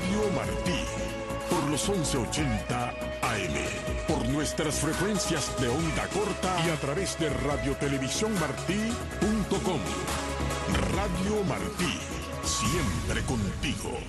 Radio Martí, por los 1180 AM, por nuestras frecuencias de onda corta y a través de radiotelevisiónmartí.com. Radio Martí, siempre contigo.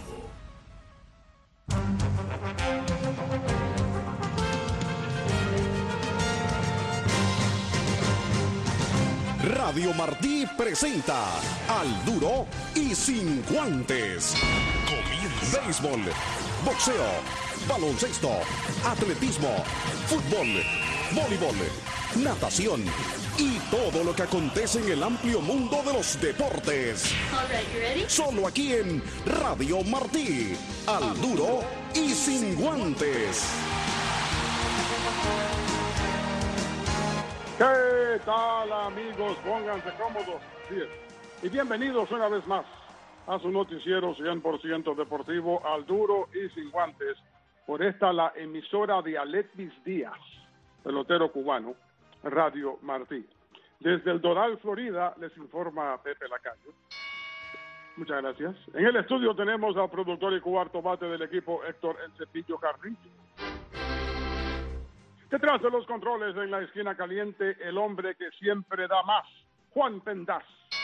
Radio Martí presenta Al Duro y Sin Guantes. Comienza. Béisbol, boxeo, baloncesto, atletismo, fútbol, voleibol, natación y todo lo que acontece en el amplio mundo de los deportes. Solo aquí en Radio Martí. Al Duro y Sin Guantes. ¿Qué tal, amigos? Pónganse cómodos. Sí. Y bienvenidos una vez más a su noticiero 100% deportivo, Al Duro y Sin Guantes, por esta la emisora de Aletmis Díaz, pelotero cubano, Radio Martí. Desde el Doral, Florida, les informa Pepe Lacayo. Muchas gracias. En el estudio tenemos al productor y cuarto bate del equipo, Héctor El Cepillo Carrillo. Detrás de los controles, en la esquina caliente, el hombre que siempre da más, Juan Pendaz.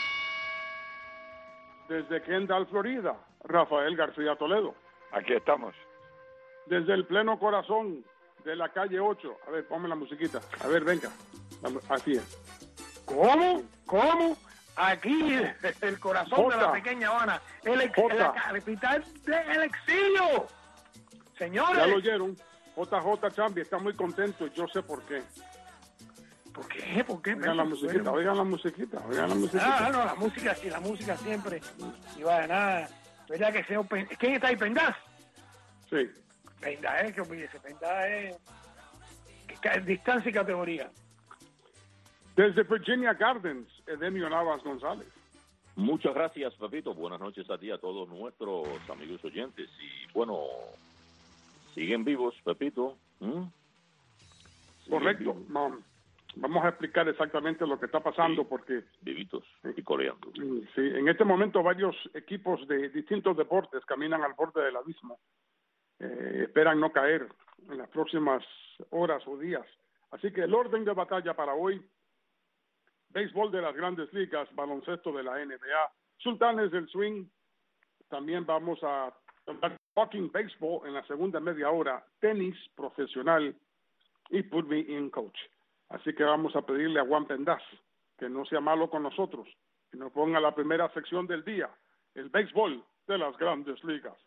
Desde Kendall, Florida, Rafael García Toledo. Aquí estamos. Desde el pleno corazón de la calle 8. A ver, ponme la musiquita. A ver, venga. Así es. ¿Cómo? Aquí, el corazón de la pequeña Habana. La capital del exilio. Señores. Ya lo oyeron. JJ Chambi está muy contento, yo sé por qué. ¿Por qué? Oigan la musiquita. Ah, no, la música siempre. Y vaya nada. ¿Verdad que sea ¿Quién está ahí? ¿Pendaz? Sí. Pendaz que olvídese. Pendaz distancia y categoría. Desde Virginia Gardens, Edemio Navas González. Muchas gracias, Pepito. Buenas noches a ti, a todos nuestros amigos oyentes. Y bueno, siguen vivos, Pepito. Correcto. Vamos a explicar exactamente lo que está pasando, sí, porque vivitos y coreando. Sí, en este momento varios equipos de distintos deportes caminan al borde del abismo. Esperan no caer en las próximas horas o días. Así que el orden de batalla para hoy: béisbol de las Grandes Ligas, baloncesto de la NBA, Sultanes del Swing. También vamos a Talking Baseball en la segunda media hora, tenis profesional y Put Me In Coach. Así que vamos a pedirle a Juan Pendaz que no sea malo con nosotros, que nos ponga la primera sección del día, el béisbol de las Grandes Ligas.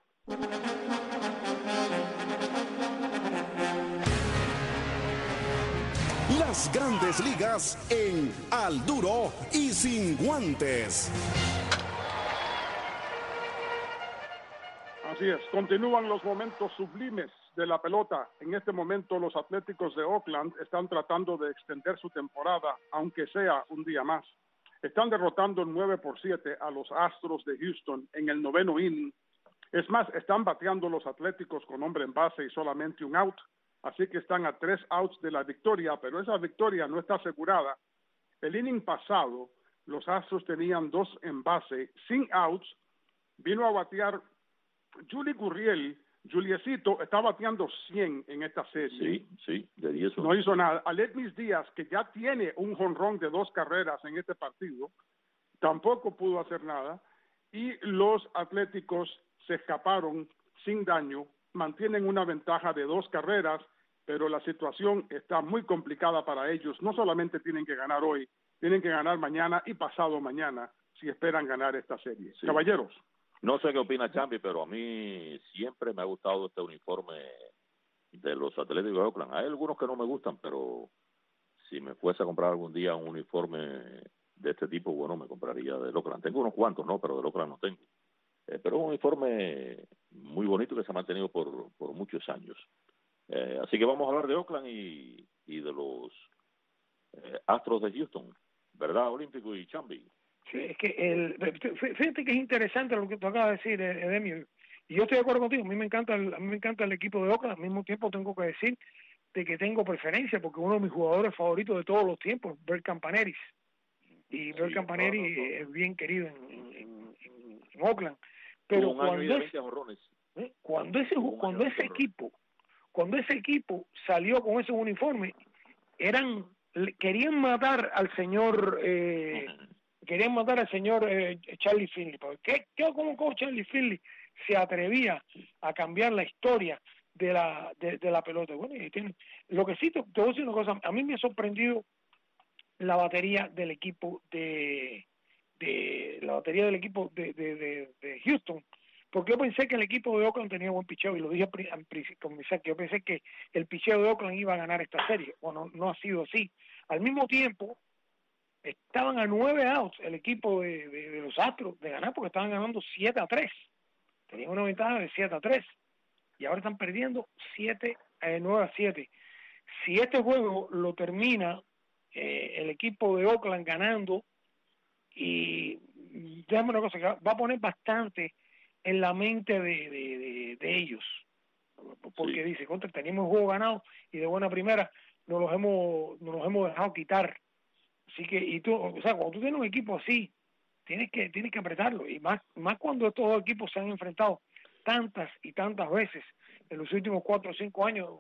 Las Grandes Ligas en Al Duro y Sin Guantes. Así es, continúan los momentos sublimes de la pelota. En este momento los Atléticos de Oakland están tratando de extender su temporada, aunque sea un día más. Están derrotando 9-7 a los Astros de Houston en el noveno inning. Es más, están bateando los Atléticos con hombre en base y solamente un out. Así que están a 3 outs de la victoria, pero esa victoria no está asegurada. El inning pasado, los Astros tenían 2 en base, sin outs. Vino a batear Juli Gurriel. Juliecito está bateando 100 en esta serie. Sí, de 10. No hizo nada. Aletmis Díaz, que ya tiene un jonrón de 2 carreras en este partido, tampoco pudo hacer nada. Y los Atléticos se escaparon sin daño, mantienen una ventaja de 2 carreras, pero la situación está muy complicada para ellos. No solamente tienen que ganar hoy, tienen que ganar mañana y pasado mañana si esperan ganar esta serie. Sí. Caballeros. No sé qué opina Chambi, pero a mí siempre me ha gustado este uniforme de los Atléticos de Oakland. Hay algunos que no me gustan, pero si me fuese a comprar algún día un uniforme de este tipo, bueno, me compraría de Oakland. Tengo unos cuantos, ¿no? Pero de Oakland no tengo. Pero es un uniforme muy bonito que se ha mantenido por muchos años. Así que vamos a hablar de Oakland y de los Astros de Houston, ¿verdad, Olímpico y Chambi? Sí, es que fíjate que es interesante lo que tú acabas de decir, Edemio, y yo estoy de acuerdo contigo. A mí me encanta el equipo de Oakland. Al mismo tiempo tengo que decir de que tengo preferencia porque uno de mis jugadores favoritos de todos los tiempos, Bert Campaneris, y Bert Campaneris es bien querido en Oakland, pero un año y de 20 jonrones. cuando ese equipo salió con esos uniformes, querían matar al señor Charlie Finley. ¿Cómo Charlie Finley se atrevía a cambiar la historia de la pelota? Bueno, lo que sí te voy a decir una cosa, a mí me ha sorprendido la batería del equipo de Houston, porque yo pensé que el equipo de Oakland tenía buen picheo, y lo dije al principio, yo pensé que el picheo de Oakland iba a ganar esta serie. Bueno, no ha sido así. Al mismo tiempo, estaban a 9 outs el equipo de los Astros de ganar, porque estaban ganando 7-3. Tenían una ventaja de 7-3. Y ahora están perdiendo 9-7. Si este juego lo termina el equipo de Oakland ganando, y déjame una cosa, que va a poner bastante en la mente de ellos, porque dice, teníamos el juego ganado y de buena primera nos los hemos dejado quitar. Así que, cuando tú tienes un equipo así, tienes que apretarlo, y más cuando estos dos equipos se han enfrentado tantas y tantas veces en los últimos 4 o 5 años,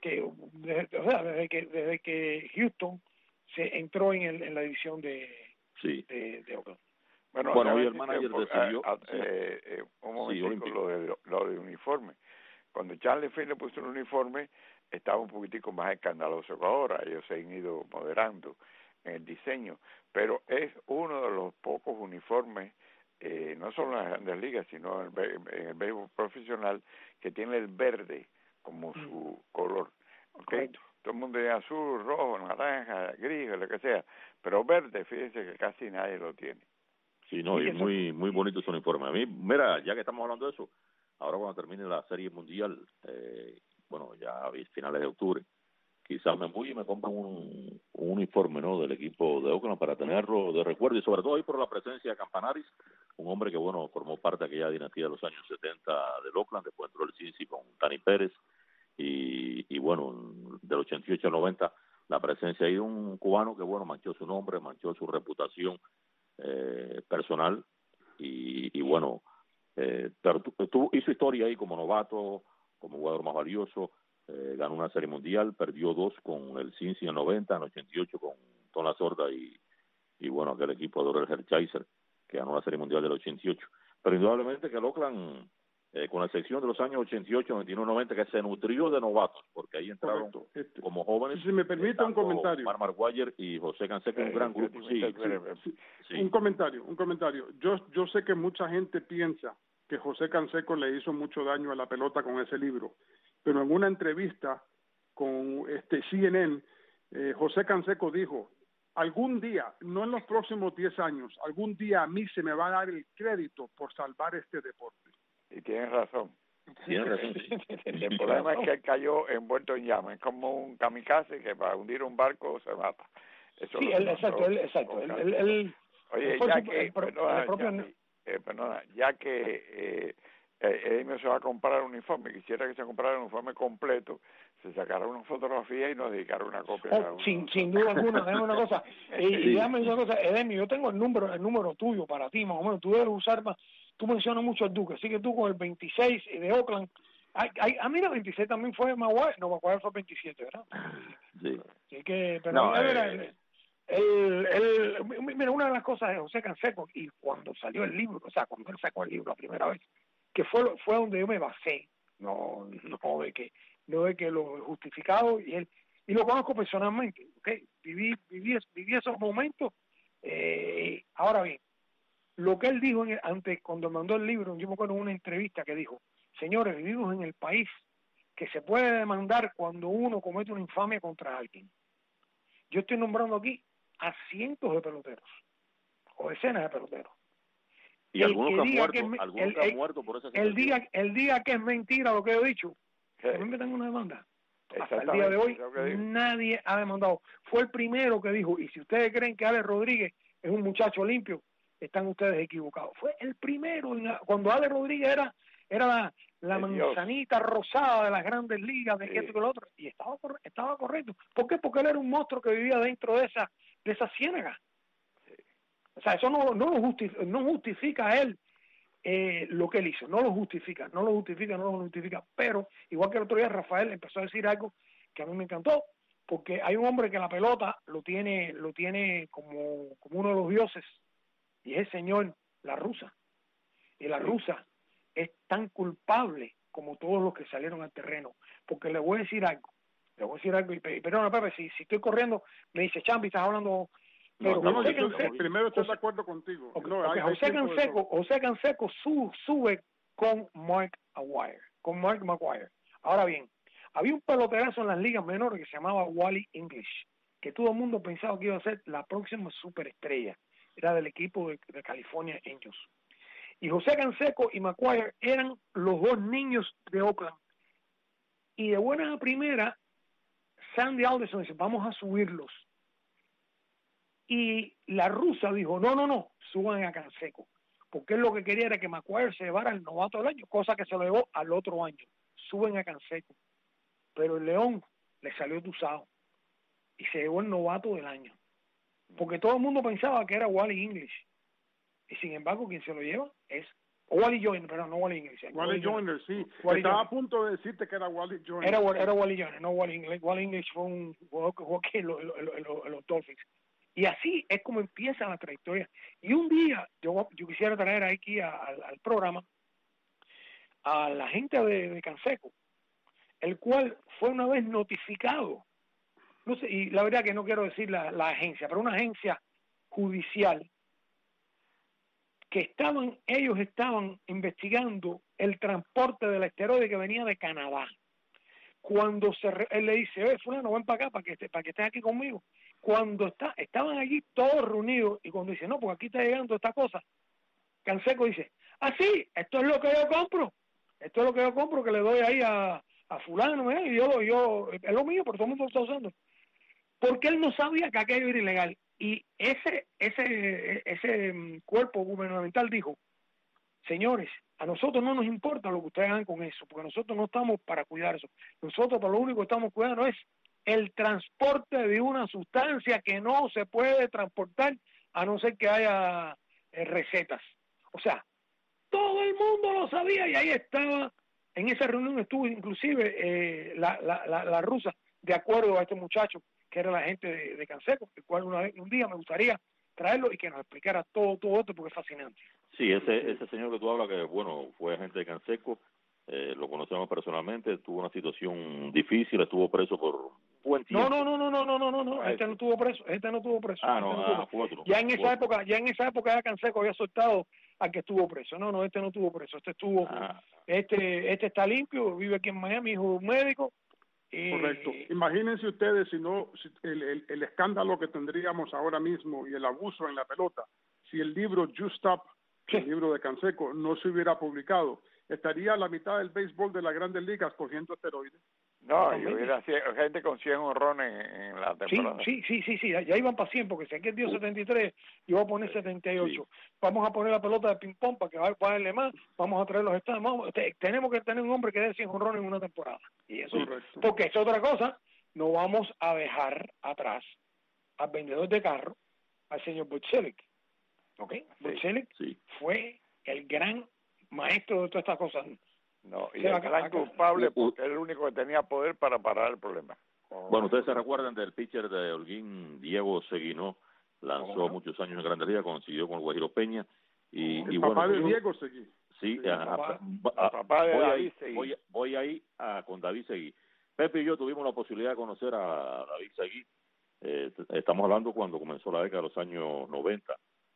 desde que Houston se entró en la división de Oakland. Bueno, hoy el manager decidió un momento con lo de uniforme. Cuando Charlie Finley puso un uniforme, estaba un poquitico más escandaloso que ahora. Ellos se han ido moderando en el diseño, pero es uno de los pocos uniformes, no solo en las grandes ligas, sino en el béisbol profesional, que tiene el verde como su color. ¿Okay? Todo el mundo tiene azul, rojo, naranja, gris, lo que sea, pero verde, fíjense que casi nadie lo tiene. Sí, no, y muy muy bonito su uniforme. A mí, mira, ya que estamos hablando de eso, ahora cuando termine la Serie Mundial, ya a finales de octubre, quizás me compro un uniforme, ¿no?, del equipo de Oakland para tenerlo de recuerdo, y sobre todo ahí por la presencia de Campanaris, un hombre que, formó parte de aquella dinastía de los años 70 del Oakland. Después entró el Cincy con Tani Pérez, y del 88 al 90, la presencia ahí de un cubano que, manchó su nombre, manchó su reputación personal, pero hizo historia ahí como novato, como jugador más valioso. Ganó una Serie Mundial, perdió 2 con el Cincy en el 90, en el 88 con Tom La Sorda y aquel equipo de Orel Hershiser, que ganó la Serie Mundial del 88. Pero indudablemente que el Oakland, con la excepción de los años 88, 99, 90, que se nutrió de novatos, porque ahí entraron como jóvenes. Si me permite un comentario. Mark Maguire y José Canseco, un gran grupo. Sí. Un comentario. Yo sé que mucha gente piensa que José Canseco le hizo mucho daño a la pelota con ese libro, pero en una entrevista con CNN, José Canseco dijo: algún día, no en los próximos 10 años, algún día a mí se me va a dar el crédito por salvar este deporte. Y tienes razón. Tienes razón. El problema es que él cayó envuelto en llamas. Es como un kamikaze que para hundir un barco se mata. Eso sí, exacto. Oye, ya que Emilio se va a comprar un uniforme, quisiera que se comprara un uniforme completo, se sacara una fotografía y nos dedicara una copia. Sin duda alguna. Déjame una cosa, y déjame una cosa, Edemio, yo tengo el número tuyo para ti, más o menos. Tú debes usar más. Tú mencionas mucho el Duque, así que tú con el 26 de Oakland, a mí el 26 también fue Maguire, no, Maguire fue el 27, ¿verdad? Sí. Así que, pero mira, una de las cosas de José Canseco, y cuando salió el libro, cuando él sacó el libro la primera vez, que fue donde yo me basé, no de que lo he justificado, y lo conozco personalmente, ¿okay? Viví esos momentos. Ahora bien, lo que él dijo antes, cuando mandó el libro, yo me acuerdo en una entrevista que dijo: señores, vivimos en el país que se puede demandar cuando uno comete una infamia contra alguien. Yo estoy nombrando aquí a cientos de peloteros, o decenas de peloteros. Y algunos que han muerto por esa situación. El día que es mentira lo que he dicho, a mí me tengo una demanda. Hasta el día de hoy nadie ha demandado. Fue el primero que dijo: y si ustedes creen que Alex Rodríguez es un muchacho limpio, están ustedes equivocados. Fue el primero, cuando Alex Rodríguez era la manzanita rosada de las grandes ligas, de esto y de lo otro, y estaba correcto. ¿Por qué? Porque él era un monstruo que vivía dentro de esa ciénaga. O sea, eso no justifica a él lo que él hizo. No lo justifica, pero igual que el otro día Rafael empezó a decir algo que a mí me encantó, porque hay un hombre que la pelota lo tiene como uno de los dioses, y es el señor La Russa. Y La Russa es tan culpable como todos los que salieron al terreno, porque le voy a decir algo, y perdona Pepe, si estoy corriendo, me dice, Chambi, estás hablando... Pero primero estoy de acuerdo contigo. José Canseco sube con Mark McGwire. Ahora bien, había un peloterazo en las ligas menores que se llamaba Wally English, que todo el mundo pensaba que iba a ser la próxima superestrella. Era del equipo de California Angels. Y José Canseco y McGwire eran los dos niños de Oakland. Y de buena a primera, Sandy Alderson dice, vamos a subirlos. Y La Russa dijo, no, suban a Canseco, porque él lo que quería era que McGwire se llevara el novato del año, cosa que se lo llevó al otro año. Suben a Canseco, pero el León le salió tusado y se llevó el novato del año, porque todo el mundo pensaba que era Wally English, y sin embargo quien se lo lleva es Wally Joyner, pero no Wally English. Wally Joyner, sí. Estaba a punto de decirte que era Wally Joyner. Era Wally Joyner, no Wally English. Wally English fue un jugador que jugó aquí en los Dolphins. Y así es como empieza la trayectoria. Y un día, yo quisiera traer aquí al programa a la gente de Canseco, el cual fue una vez notificado, no sé, y la verdad que no quiero decir la agencia, pero una agencia judicial, que ellos estaban investigando el transporte del esteroide que venía de Canadá. Cuando él le dice, fulano, ven para acá, para que estés aquí conmigo. Cuando estaban allí todos reunidos, y cuando dice, no, porque aquí está llegando esta cosa, Canseco dice, sí, esto es lo que yo compro, que le doy ahí a fulano, y yo, es lo mío, pero todo el mundo lo está usando. Porque él no sabía que aquello era ilegal. Y ese cuerpo gubernamental dijo, señores, a nosotros no nos importa lo que ustedes hagan con eso, porque nosotros no estamos para cuidar eso. Nosotros para lo único que estamos cuidando es el transporte de una sustancia que no se puede transportar a no ser que haya recetas. O sea, todo el mundo lo sabía y ahí estaba, en esa reunión estuvo inclusive la Russa, de acuerdo a este muchacho que era la gente de Canseco, el cual un día me gustaría traerlo y que nos explicara todo esto porque es fascinante. Sí, ese señor que tú hablas, que bueno, fue agente de Canseco, lo conocemos personalmente, tuvo una situación difícil, estuvo preso por buen tiempo. No, este no estuvo preso. Fue otro. Ya en esa época ya Canseco había soltado al que estuvo preso. No, este no estuvo preso, este está limpio, vive aquí en Miami, hijo de un médico. Correcto. Imagínense ustedes si el escándalo que tendríamos ahora mismo y el abuso en la pelota, si el libro Just Stop, el libro de Canseco, no se hubiera publicado, estaría la mitad del béisbol de las Grandes Ligas cogiendo esteroides. No, y hubiera gente con 100 honrones en la temporada. Sí, ya iban para 100, porque si aquí dio 73, yo voy a poner 78. Sí. Vamos a poner la pelota de ping-pong para que vaya a darle más, vamos a traer los estados. Tenemos que tener un hombre que dé 100 honrones en una temporada. Y eso, porque es otra cosa, no vamos a dejar atrás al vendedor de carro, al señor Butch-Selleck. ¿Ok? Sí. Butch-Selleck fue el gran maestro de todas estas cosas. No, y el gran culpable porque es el único que tenía poder para parar el problema. Bueno, ustedes se recuerdan del pitcher de Holguín, Diego Seguinó, lanzó muchos años en Grandes Ligas, consiguió con el Guajiro Peña. El papá de Diego Seguí. Sí, papá de David Seguí. Voy ahí con David Seguí. Pepe y yo tuvimos la posibilidad de conocer a David Seguí. Estamos hablando cuando comenzó la década de los años 90.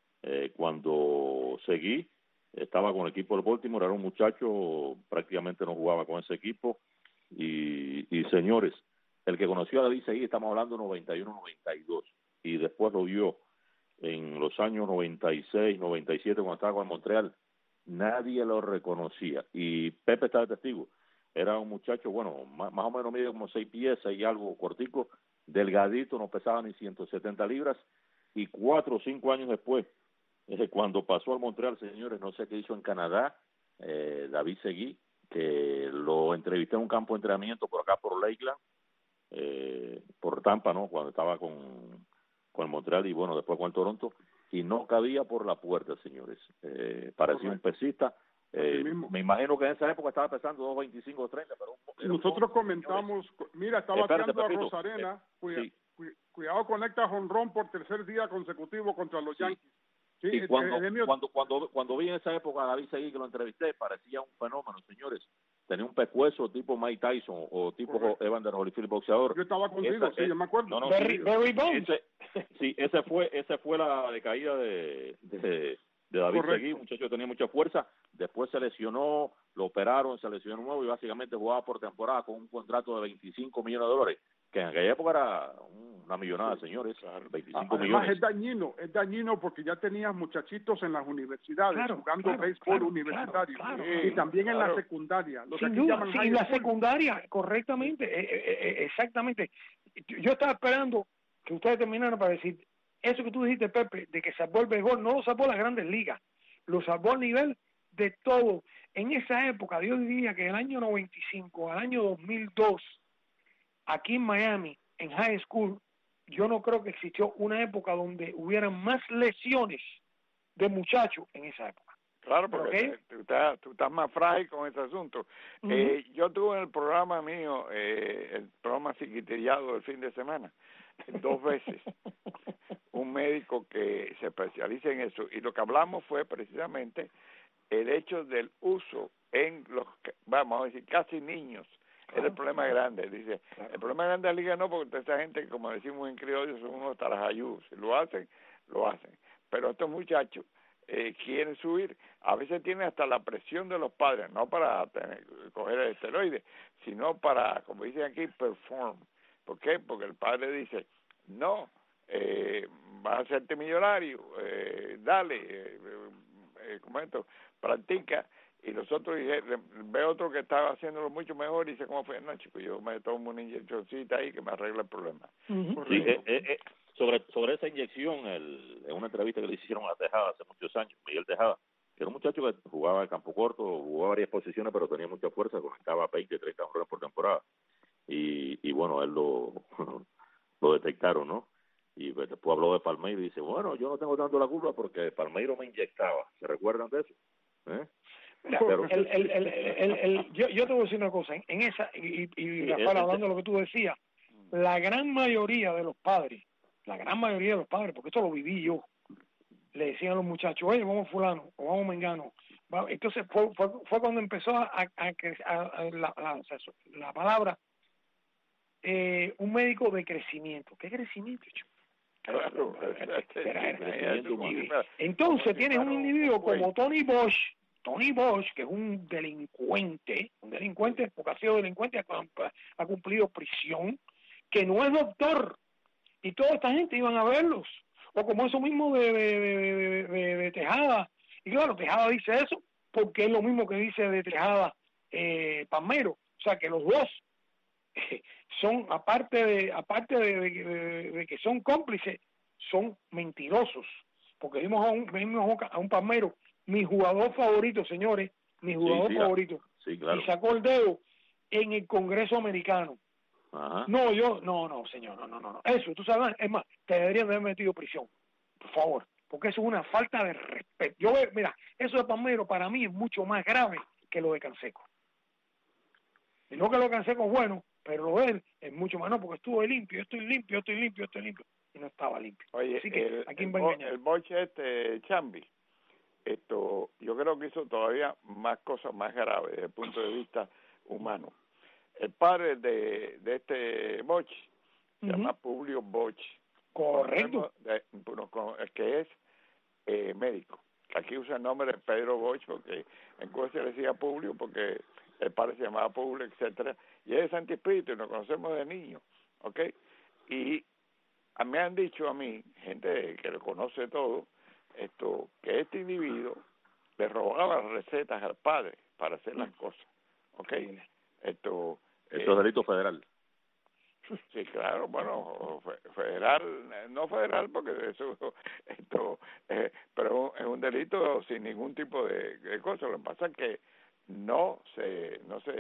Cuando Seguí estaba con el equipo del Baltimore, era un muchacho, prácticamente no jugaba con ese equipo. Y señores, el que conoció a David Seguí, estamos hablando 91-92, y después lo vio en los años 96, 97, cuando estaba con el Montreal, nadie lo reconocía. Y Pepe está de testigo. Era un muchacho, bueno, más o menos mide como 6 pies, y algo cortico, delgadito, no pesaba ni 170 libras, y 4 o 5 años después, cuando pasó al Montreal, señores, no sé qué hizo en Canadá, David Seguí, que lo entrevisté en un campo de entrenamiento por acá, por Lakeland, por Tampa, ¿no? Cuando estaba con el Montreal y bueno, después con el Toronto. y no cabía por la puerta, señores. Parecía un pesista. Me imagino que en esa época estaba pesando 2.25 o 30, pero nosotros comentamos, mira, está bateando a Rosarena, sí. Cuidado, conecta jonrón por tercer día consecutivo contra los Yankees. Sí, y cuando vi en esa época a David Seguí, que lo entrevisté, parecía un fenómeno, señores. Tenía un pescuezo tipo Mike Tyson o tipo Evander Holyfield, boxeador. Yo estaba contigo, yo me acuerdo. Barry Bonds. Esa fue la decaída de David Seguí. Muchacho tenía mucha fuerza. Después se lesionó, lo operaron, se lesionó nuevo y básicamente jugaba por temporada con un contrato de $25 millones, que en aquella época era una millonada, señores. 25 millones. Es dañino porque ya tenías muchachitos en las universidades jugando béisbol universitario y también en la secundaria. Sin duda, sí, en la secundaria, correctamente, exactamente. Yo estaba esperando que ustedes terminaran para decir eso que tú dijiste, Pepe, de que salvó el béisbol, no lo salvó las grandes ligas, lo salvó a nivel de todo. En esa época, yo diría que del año 95 al año 2002, aquí en Miami, en high school, yo no creo que existió una época donde hubieran más lesiones de muchachos en esa época. Claro, porque tú estás más frágil con ese asunto. Yo tuve en el programa mío, el programa Chiquitillado del fin de semana, 2 veces, un médico que se especializa en eso, y lo que hablamos fue precisamente el hecho del uso en los, vamos a decir, casi niños. Es el problema grande. Dice, el problema grande de la liga no, porque esta gente, como decimos en criollo, son unos tarajayús. Si lo hacen, lo hacen. Pero estos muchachos quieren subir. A veces tienen hasta la presión de los padres, no para coger el esteroide, sino para, como dicen aquí, perform. ¿Por qué? Porque el padre dice, no, vas a hacerte millonario, dale, como esto, practica. Y los otros, ve otro que estaba haciéndolo mucho mejor y dice, ¿cómo fue? No, chico, yo me tomo una inyeccióncita ahí que me arregla el problema. Sí, sobre esa inyección, en una entrevista que le hicieron a Tejada hace muchos años, Miguel Tejada, que era un muchacho que jugaba en campo corto, jugaba varias posiciones, pero tenía mucha fuerza, conectaba 20, 30 honrones por temporada. Y bueno, él lo detectaron, ¿no? Y pues, después habló de Palmeiro y dice, bueno, yo no tengo tanto la culpa porque Palmeiro me inyectaba. ¿Se recuerdan de eso? Mira, pero yo te voy a decir una cosa, en esa, y Rafael, hablando de lo que tú decías, la gran mayoría de los padres, porque esto lo viví yo, le decían a los muchachos, oye, vamos fulano, o vamos mengano. Entonces fue cuando empezó la palabra un médico de crecimiento. ¿Qué crecimiento, chico? Claro, entonces tienes un individuo como Tony Bosch, que es un delincuente porque ha sido delincuente, ha cumplido prisión, que no es doctor, y toda esta gente iban a verlos, o como eso mismo de Tejada, y claro, Tejada dice eso porque es lo mismo que dice de Tejada Palmeiro, o sea que los dos son, aparte de que son cómplices, son mentirosos, porque vimos a un Palmeiro, mi jugador favorito, señores, favorito, claro. Y sacó el dedo en el Congreso americano. Ajá. No, señor, no. Eso, tú sabes, es más, te deberían de haber metido prisión, por favor, porque eso es una falta de respeto. Mira, eso de Palmeiro para mí es mucho más grave que lo de Canseco. Y no que lo de Canseco es bueno, pero lo de él es mucho más, no, porque estuvo limpio, yo estoy limpio, y no estaba limpio. Oye, así que aquí el Boche Chambi, yo creo que hizo todavía más cosas más graves desde el punto de vista humano. El padre de este Boch se llama Publio Boch. Correcto. Que es médico. Aquí usa el nombre de Pedro Boch porque en Cuba se le decía Publio porque el padre se llamaba Publio, etcétera. Y es de Santi Espíritu y nos conocemos de niño, ¿ok? Y me han dicho a mí, gente que lo conoce todo, que este individuo le robaba recetas al padre para hacer las cosas, ¿ok? Esto es delito federal. Sí, claro, bueno, federal, no federal porque pero es un delito sin ningún tipo de cosa. Lo que pasa es que no se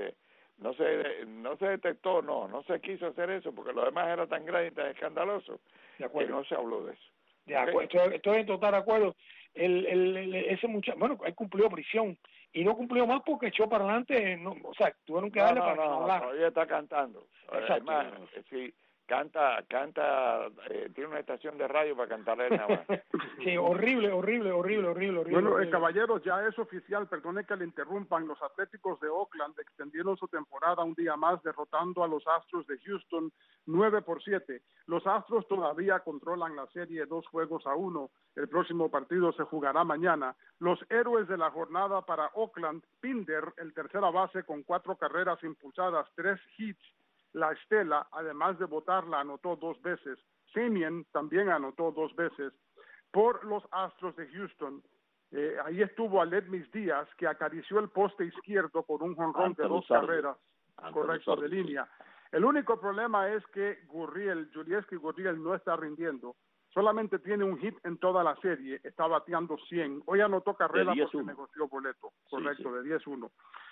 detectó, no se quiso hacer eso porque lo demás era tan grande y tan escandaloso que no se habló de eso. De acuerdo, estoy en total acuerdo. Ese muchacho, bueno, él cumplió prisión y no cumplió más porque echó para adelante, no, o sea, tuvieron que darle para que no hablara. Todavía está cantando. Exacto. Además, sí, canta, tiene una estación de radio para cantarle nada más. Sí, horrible. Bueno, caballeros, ya es oficial, perdone que le interrumpan, los Atléticos de Oakland extendieron su temporada un día más derrotando a los Astros de Houston 9-7. Los Astros todavía controlan la serie 2-1. El próximo partido se jugará mañana. Los héroes de la jornada para Oakland, Pinder, el tercera base con 4 carreras impulsadas, 3 hits. La Estela, además de botarla, anotó 2 veces. Semien también anotó 2 veces. Por los Astros de Houston, ahí estuvo Aledmys Díaz, que acarició el poste izquierdo con un jonrón de 2 carreras, correcto, de línea. El único problema es que Julieski Gurriel no está rindiendo. Solamente tiene un hit en toda la serie, está bateando 100. Hoy anotó carrera porque negoció boleto, correcto, de 10-1.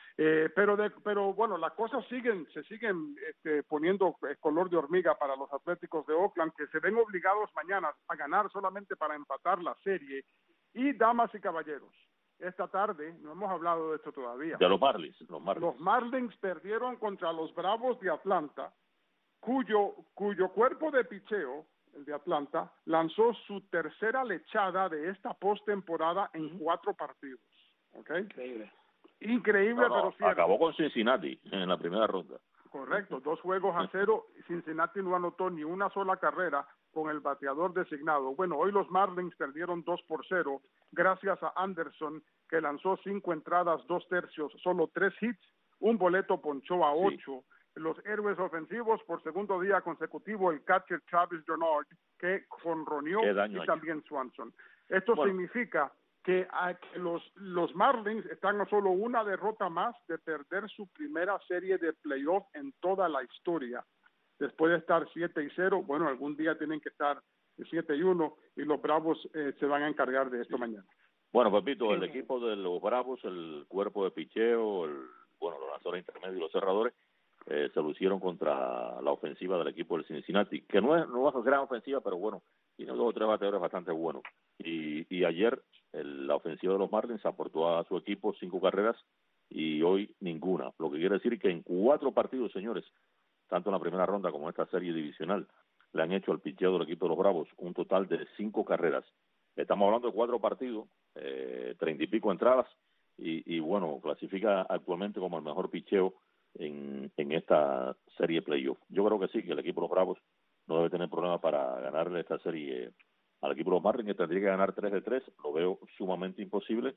Pero bueno, las cosas se siguen poniendo color de hormiga para los Atléticos de Oakland, que se ven obligados mañana a ganar solamente para empatar la serie. Y damas y caballeros, esta tarde, no hemos hablado de esto todavía. De los Marlins. Los Marlins perdieron contra los Bravos de Atlanta, cuyo cuerpo de picheo, el de Atlanta, lanzó su tercera lechada de esta postemporada en 4 partidos. ¿Okay? Increíble, pero cierto. Acabó con Cincinnati en la primera ronda. Correcto, 2-0. Cincinnati no anotó ni una sola carrera con el bateador designado. Bueno, hoy los Marlins perdieron 2-0 gracias a Anderson, que lanzó 5 entradas, 2 tercios, solo 3 hits, un boleto ponchó a 8. Sí. Los héroes ofensivos por segundo día consecutivo, el catcher Travis Bernard, que jonroneó, y también Swanson. Esto significa que los Marlins están a solo una derrota más de perder su primera serie de playoff en toda la historia. Después de estar 7-0, bueno, algún día tienen que estar 7-1 y los Bravos se van a encargar de esto mañana. Bueno, Pepito, el equipo de los Bravos, el cuerpo de picheo, los lanzadores intermedios y los cerradores, se lucieron contra la ofensiva del equipo del Cincinnati, que no es gran ofensiva, pero bueno, tiene 2 o 3 bateadores bastante buenos. Y ayer la ofensiva de los Marlins aportó a su equipo 5 carreras y hoy ninguna, lo que quiere decir que en 4 partidos, señores, tanto en la primera ronda como en esta serie divisional, le han hecho al picheo del equipo de los Bravos un total de 5 carreras. Estamos hablando de 4 partidos, 30 y pico entradas, y bueno, clasifica actualmente como el mejor picheo en esta serie playoff. Yo creo que sí, que el equipo de los Bravos no debe tener problema para ganarle esta serie al equipo de los Marlins, que tendría que ganar 3-3, lo veo sumamente imposible,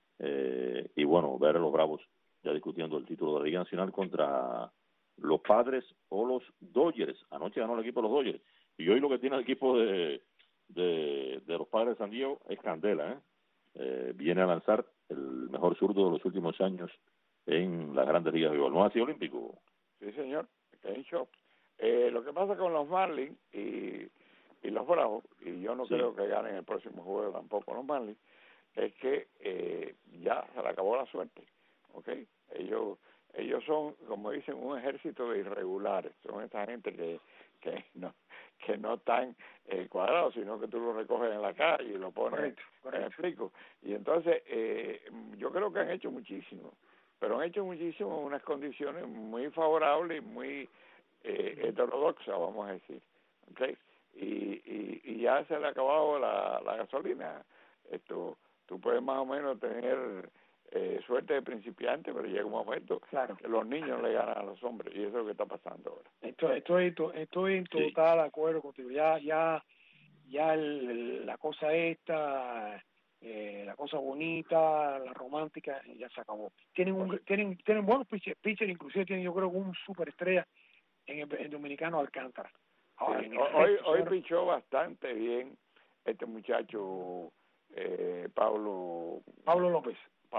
y bueno, ver a los Bravos ya discutiendo el título de la Liga Nacional contra los Padres o los Dodgers. Anoche ganó el equipo de los Dodgers, y hoy lo que tiene el equipo de los Padres de San Diego es candela, viene a lanzar el mejor zurdo de los últimos años en las grandes ligas de béisbol. ¿No ha sido olímpico? Sí, señor, Ken Schott. Lo que pasa con los Marlins y los Bravos, y yo no creo que ganen el próximo juego tampoco los Marlins, es que ya se le acabó la suerte, ¿ok? Ellos son, como dicen, un ejército de irregulares, son esa gente que no están cuadrados, sino que tú lo recoges en la calle y lo pones, me explico. Y entonces yo creo que han hecho muchísimo, pero han hecho muchísimo en unas condiciones muy favorables y muy heterodoxas, vamos a decir, ¿okay? Y ya se le ha acabado la gasolina. Tú puedes más o menos tener suerte de principiante, pero llega un momento que los niños le ganan a los hombres, y eso es lo que está pasando ahora. Estoy en total acuerdo contigo. Ya la cosa esta, la cosa bonita, la romántica, ya se acabó. Tienen buenos pitchers, inclusive tienen, yo creo, un superestrella en el dominicano Alcántara. Ahora, hoy pichó bastante bien este muchacho Pablo López.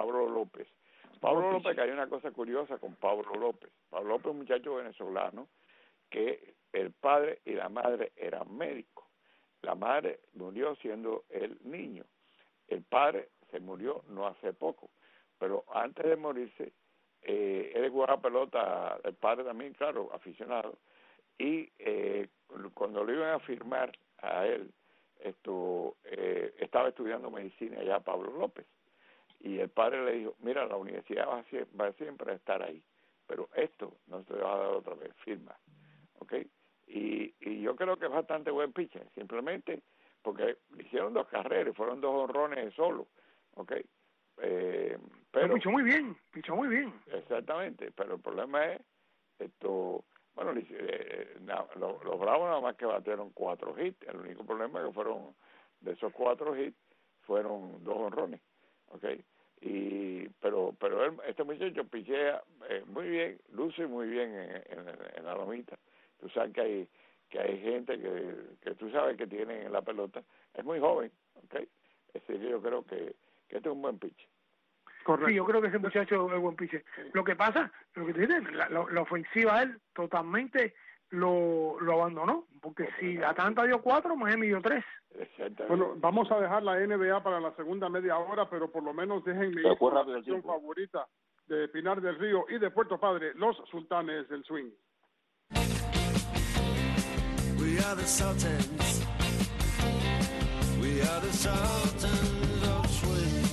Que hay una cosa curiosa con Pablo López. Pablo López es un muchacho venezolano que el padre y la madre eran médicos. La madre murió siendo el niño. El padre se murió no hace poco, pero antes de morirse, él jugaba pelota, el padre también, claro, aficionado, y cuando lo iban a firmar a él, estaba estudiando medicina allá Pablo López, y el padre le dijo, mira, la universidad va siempre a estar ahí, pero esto no se va a dar otra vez, firma, ¿ok? Y yo creo que es bastante buen pitcher, simplemente porque hicieron 2 carreras, fueron 2 honrones solo, ¿ok? Pero pichó muy bien. Exactamente, pero el problema es, bueno, los Bravos nada más que batearon 4 hits, el único problema es que fueron, de esos 4 hits, fueron 2 honrones, ¿ok? Pero este muchacho pichea muy bien, luce muy bien en la lomita. Tú sabes que hay gente que tú sabes que tienen en la pelota, es muy joven, ¿ok? Es decir, yo creo que este es un buen pitch. Correcto. Sí, yo creo que ese muchacho es buen pitcher. Lo que pasa, lo que te dices, la ofensiva él totalmente lo abandonó, porque si Atlanta dio 4, Miami dio 3. Bueno, vamos a dejar la NBA para la segunda media hora, pero por lo menos déjenme ir con la sección favorita de Pinar del Río y de Puerto Padre, los Sultanes del Swing. We are the Sultans. We are the Sultans of Swing.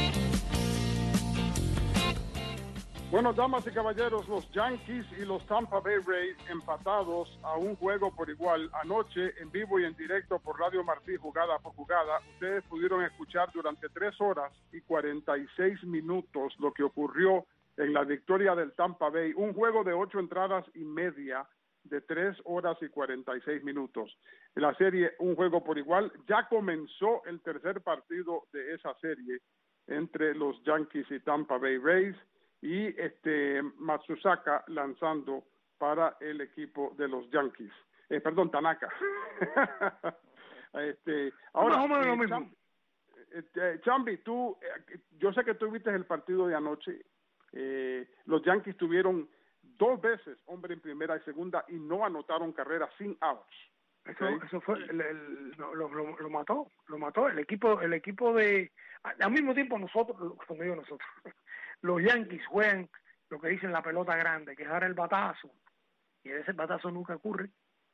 Bueno, damas y caballeros, los Yankees y los Tampa Bay Rays empatados a un juego por igual. Anoche, en vivo y en directo por Radio Martí, jugada por jugada, ustedes pudieron escuchar durante 3 horas y 46 minutos lo que ocurrió en la victoria del Tampa Bay. Un juego de 8 entradas y media de 3 horas y 46 minutos. En la serie, un juego por igual. Ya comenzó el tercer partido de esa serie entre los Yankees y Tampa Bay Rays. Y Matsusaka lanzando para el equipo de los Yankees. Tanaka. Ahora, Chambi, yo sé que tú viste el partido de anoche. Los Yankees tuvieron 2 veces hombre en primera y segunda y no anotaron carreras sin outs. Eso fue lo mató el equipo de al mismo tiempo nosotros los Yankees juegan lo que dicen la pelota grande, que es dar el batazo, y ese batazo nunca ocurre.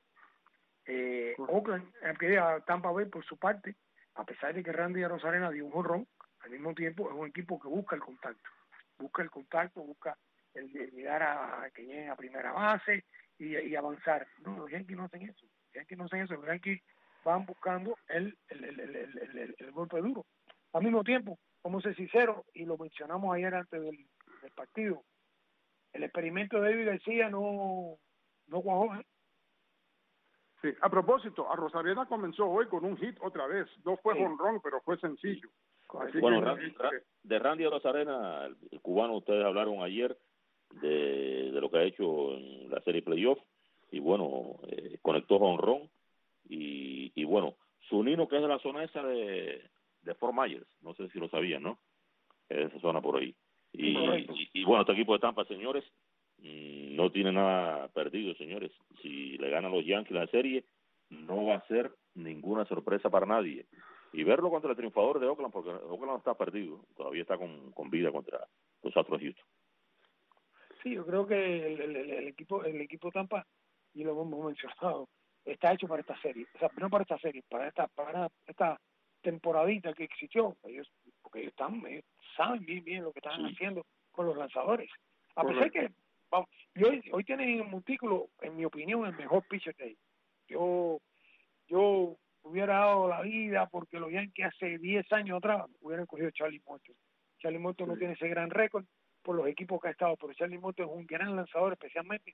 Oakland, Tampa Bay por su parte, a pesar de que Randy Arozarena dio un jonrón, al mismo tiempo es un equipo que busca el contacto, busca el llegar a que lleguen a primera base y avanzar. No, los Yankees no hacen eso. Los Yankees van buscando el golpe duro. Al mismo tiempo, vamos a ser sinceros, y lo mencionamos ayer antes del partido, el experimento de David García no cuajó. Sí, a propósito, Arozarena comenzó hoy con un hit otra vez. No fue jonrón, pero fue sencillo. Bueno, de Randy Arozarena, el cubano, ustedes hablaron ayer de lo que ha hecho en la serie playoff, y bueno, conectó jonrón, y bueno, su nino, que es de la zona esa de Fort Myers, no sé si lo sabían, ¿no? Esa zona por ahí. Y bueno, este equipo de Tampa, señores, no tiene nada perdido, señores. Si le ganan los Yankees la serie, no va a ser ninguna sorpresa para nadie. Y verlo contra el triunfador de Oakland, porque Oakland no está perdido, todavía está con vida contra los Astros de Houston. Sí, yo creo que el equipo Tampa, y lo hemos mencionado, está hecho para esta serie. O sea, no para esta serie, para esta temporadita que existió. Porque ellos saben bien lo que están haciendo con los lanzadores. A pesar que hoy tienen en Montículo, en mi opinión, el mejor pitcher de ellos. Yo hubiera dado la vida porque los Yankees hace 10 años atrás hubieran cogido a Charlie Morton. Charlie Morton no tiene ese gran récord por los equipos que ha estado, pero Charlie Morton es un gran lanzador, especialmente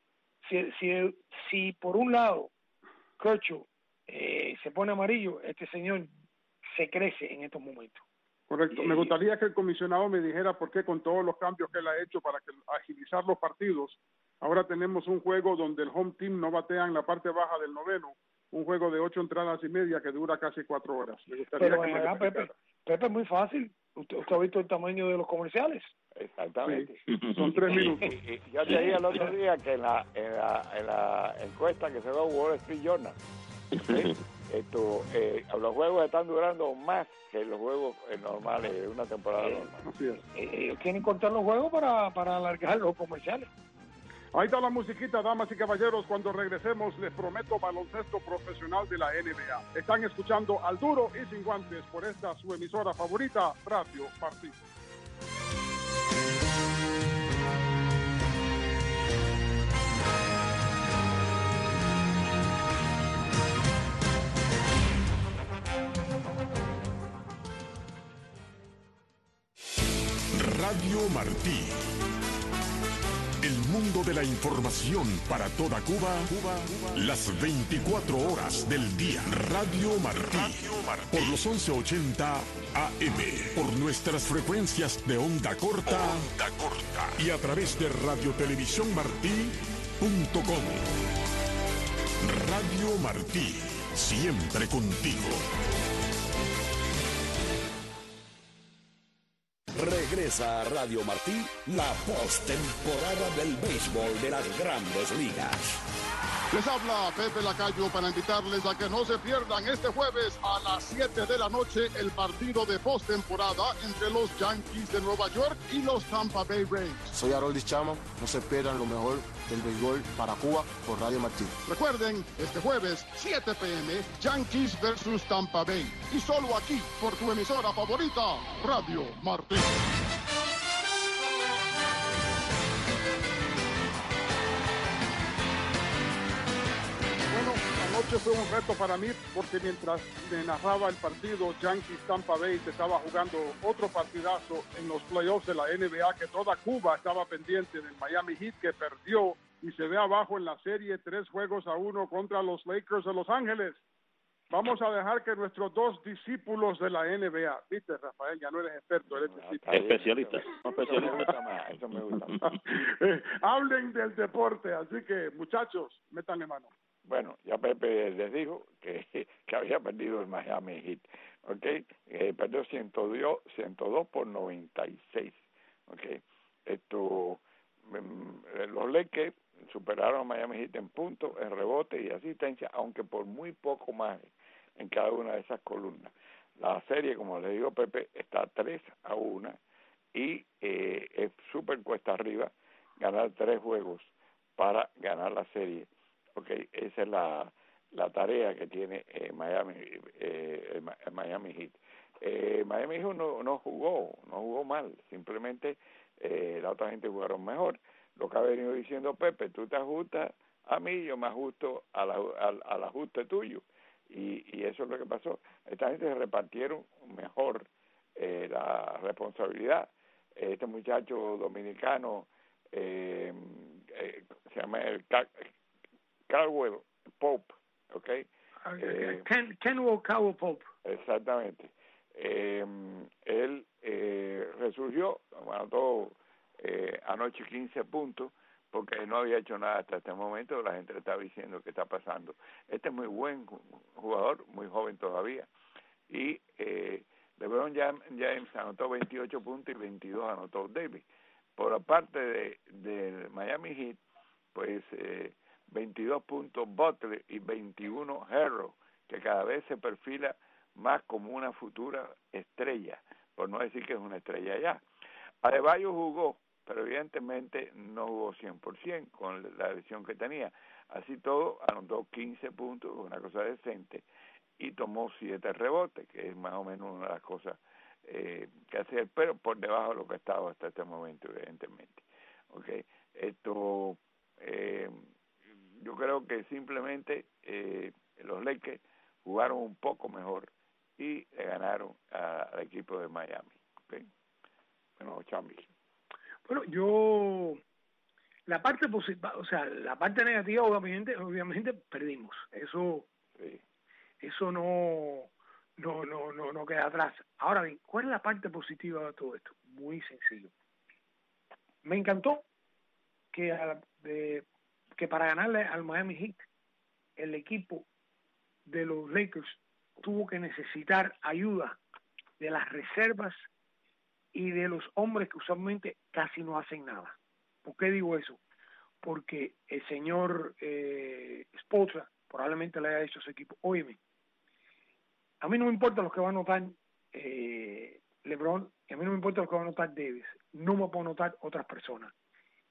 si por un lado Kershaw se pone amarillo, este señor se crece en estos momentos. Correcto. Me gustaría que el comisionado me dijera por qué, con todos los cambios que él ha hecho para agilizar los partidos, ahora tenemos un juego donde el home team no batea en la parte baja del noveno, un juego de 8 entradas y media que dura casi 4 horas. Me gustaría que Pepe, es muy fácil. ¿Usted ha visto el tamaño de los comerciales? Exactamente. Sí. Son 3 minutos. Yo te dije el otro día que en la encuesta que se da Wall Street Journal, los juegos están durando más que los juegos normales de una temporada normal. Quieren cortar los juegos para alargar los comerciales. Ahí está la musiquita, damas y caballeros. Cuando regresemos, les prometo baloncesto profesional de la NBA. Están escuchando Al Duro y Sin Guantes por esta su emisora favorita, Radio Martí. Radio Martí. El mundo de la información para toda Cuba, las 24 horas del día. Radio Martí. Por los 1180 AM. Por nuestras frecuencias de onda corta. Y a través de radiotelevisiónmartí.com. Radio Martí. Siempre contigo. Regresa a Radio Martí la postemporada del béisbol de las Grandes Ligas. Les habla Pepe Lacayo para invitarles a que no se pierdan este jueves a las 7 de la noche el partido de postemporada entre los Yankees de Nueva York y los Tampa Bay Rays. Soy Harold Chama, no se pierdan lo mejor del béisbol para Cuba por Radio Martí. Recuerden, este jueves, 7 p.m., Yankees versus Tampa Bay. Y solo aquí, por tu emisora favorita, Radio Martí. Anoche fue un reto para mí porque mientras me narraba el partido Yankees-Tampa Bay, se estaba jugando otro partidazo en los playoffs de la NBA que toda Cuba estaba pendiente del Miami Heat, que perdió y se ve abajo en la serie 3-1 contra los Lakers de Los Ángeles. Vamos a dejar que nuestros dos discípulos de la NBA, viste, Rafael, ya no eres experto, eres discípulo. Especialista. Eso me gusta más. Hablen del deporte, así que muchachos, métanle mano. Bueno, ya Pepe les dijo que había perdido el Miami Heat, ¿ok? Perdió 102 por 96, ¿ok? Los Lakers superaron a Miami Heat en puntos, en rebote y asistencia, aunque por muy poco más en cada una de esas columnas. La serie, como le digo Pepe, está 3-1 y es súper cuesta arriba ganar 3 juegos para ganar la serie. Okay, esa es la tarea que tiene Miami Heat. Miami Heat no jugó mal, simplemente la otra gente jugaron mejor. Lo que ha venido diciendo Pepe, tú te ajustas a mí, yo me ajusto al ajuste tuyo, y eso es lo que pasó. Esta gente se repartieron mejor la responsabilidad. Este muchacho dominicano se llama Caldwell Pope, ¿ok? Kenwell Caldwell Pope. Exactamente. Él resurgió, anotó anoche 15 puntos, porque no había hecho nada hasta este momento. La gente le estaba diciendo qué está pasando. Este es muy buen jugador, muy joven todavía. Y LeBron James anotó 28 puntos y 22 anotó Davis. Por aparte de Miami Heat, pues 22 puntos Butler y 21 Herro, que cada vez se perfila más como una futura estrella, por no decir que es una estrella ya. Adebayo jugó, pero evidentemente no jugó 100% con la lesión que tenía. Así todo, anotó 15 puntos, una cosa decente, y tomó 7 rebotes, que es más o menos una de las cosas que hacer, pero por debajo de lo que estaba hasta este momento, evidentemente. Okay. Yo creo que simplemente los Lakers jugaron un poco mejor y le ganaron al equipo de Miami. ¿Okay? Bueno, Chambi. Bueno, la parte positiva, o sea, la parte negativa, obviamente perdimos. Eso no queda atrás. Ahora bien, ¿cuál es la parte positiva de todo esto? Muy sencillo. Me encantó que para ganarle al Miami Heat, el equipo de los Lakers tuvo que necesitar ayuda de las reservas y de los hombres que usualmente casi no hacen nada. ¿Por qué digo eso? Porque el señor Spoelstra probablemente le haya dicho a su equipo, óyeme, a mí no me importa los que va a anotar LeBron, y a mí no me importa los que va a anotar Davis, no me puedo anotar otras personas.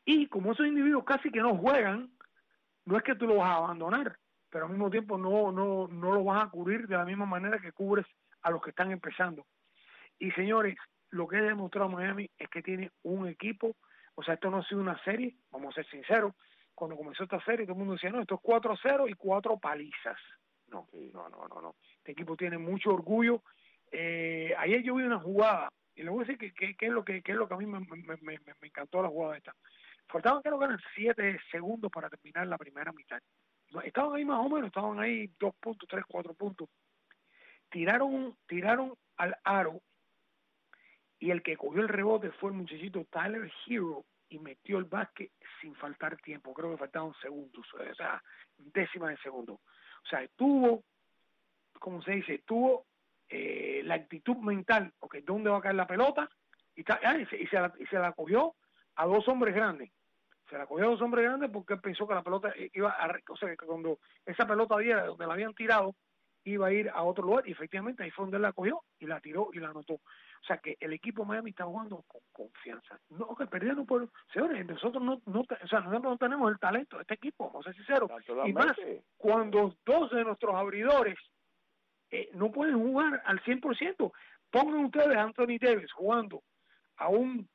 Y como esos individuos casi que no juegan, no es que tú lo vas a abandonar, pero al mismo tiempo no lo vas a cubrir de la misma manera que cubres a los que están empezando. Y señores, lo que ha demostrado Miami es que tiene un equipo, o sea, esto no ha sido una serie, vamos a ser sinceros, cuando comenzó esta serie todo el mundo decía, no, esto es 4-0 y 4 palizas. No. Este equipo tiene mucho orgullo. Ayer yo vi una jugada, y le voy a decir que es lo que a mí me encantó la jugada esta. Faltaban, creo que eran 7 segundos para terminar la primera mitad. Estaban ahí más o menos, estaban ahí 2 puntos, 3, 4 puntos. Tiraron al aro, y el que cogió el rebote fue el muchachito Tyler Hero, y metió el básquet sin faltar tiempo. Creo que faltaban segundos, o sea, décimas de segundo. O sea, tuvo, como se dice, la actitud mental, ok, ¿dónde va a caer la pelota? Y se la cogió a 2 hombres grandes. Se la cogió a 2 hombres grandes porque él pensó que la pelota iba a, o sea, que cuando esa pelota donde la habían tirado, iba a ir a otro lugar, y efectivamente ahí fue donde él la cogió y la tiró y la anotó. O sea que el equipo Miami está jugando con confianza. No, que perdieron por... Señores, nosotros nosotros no tenemos el talento de este equipo, vamos a ser sinceros. Y más, cuando 2 de nuestros abridores no pueden jugar al 100%, pongan ustedes a Anthony Davis jugando a un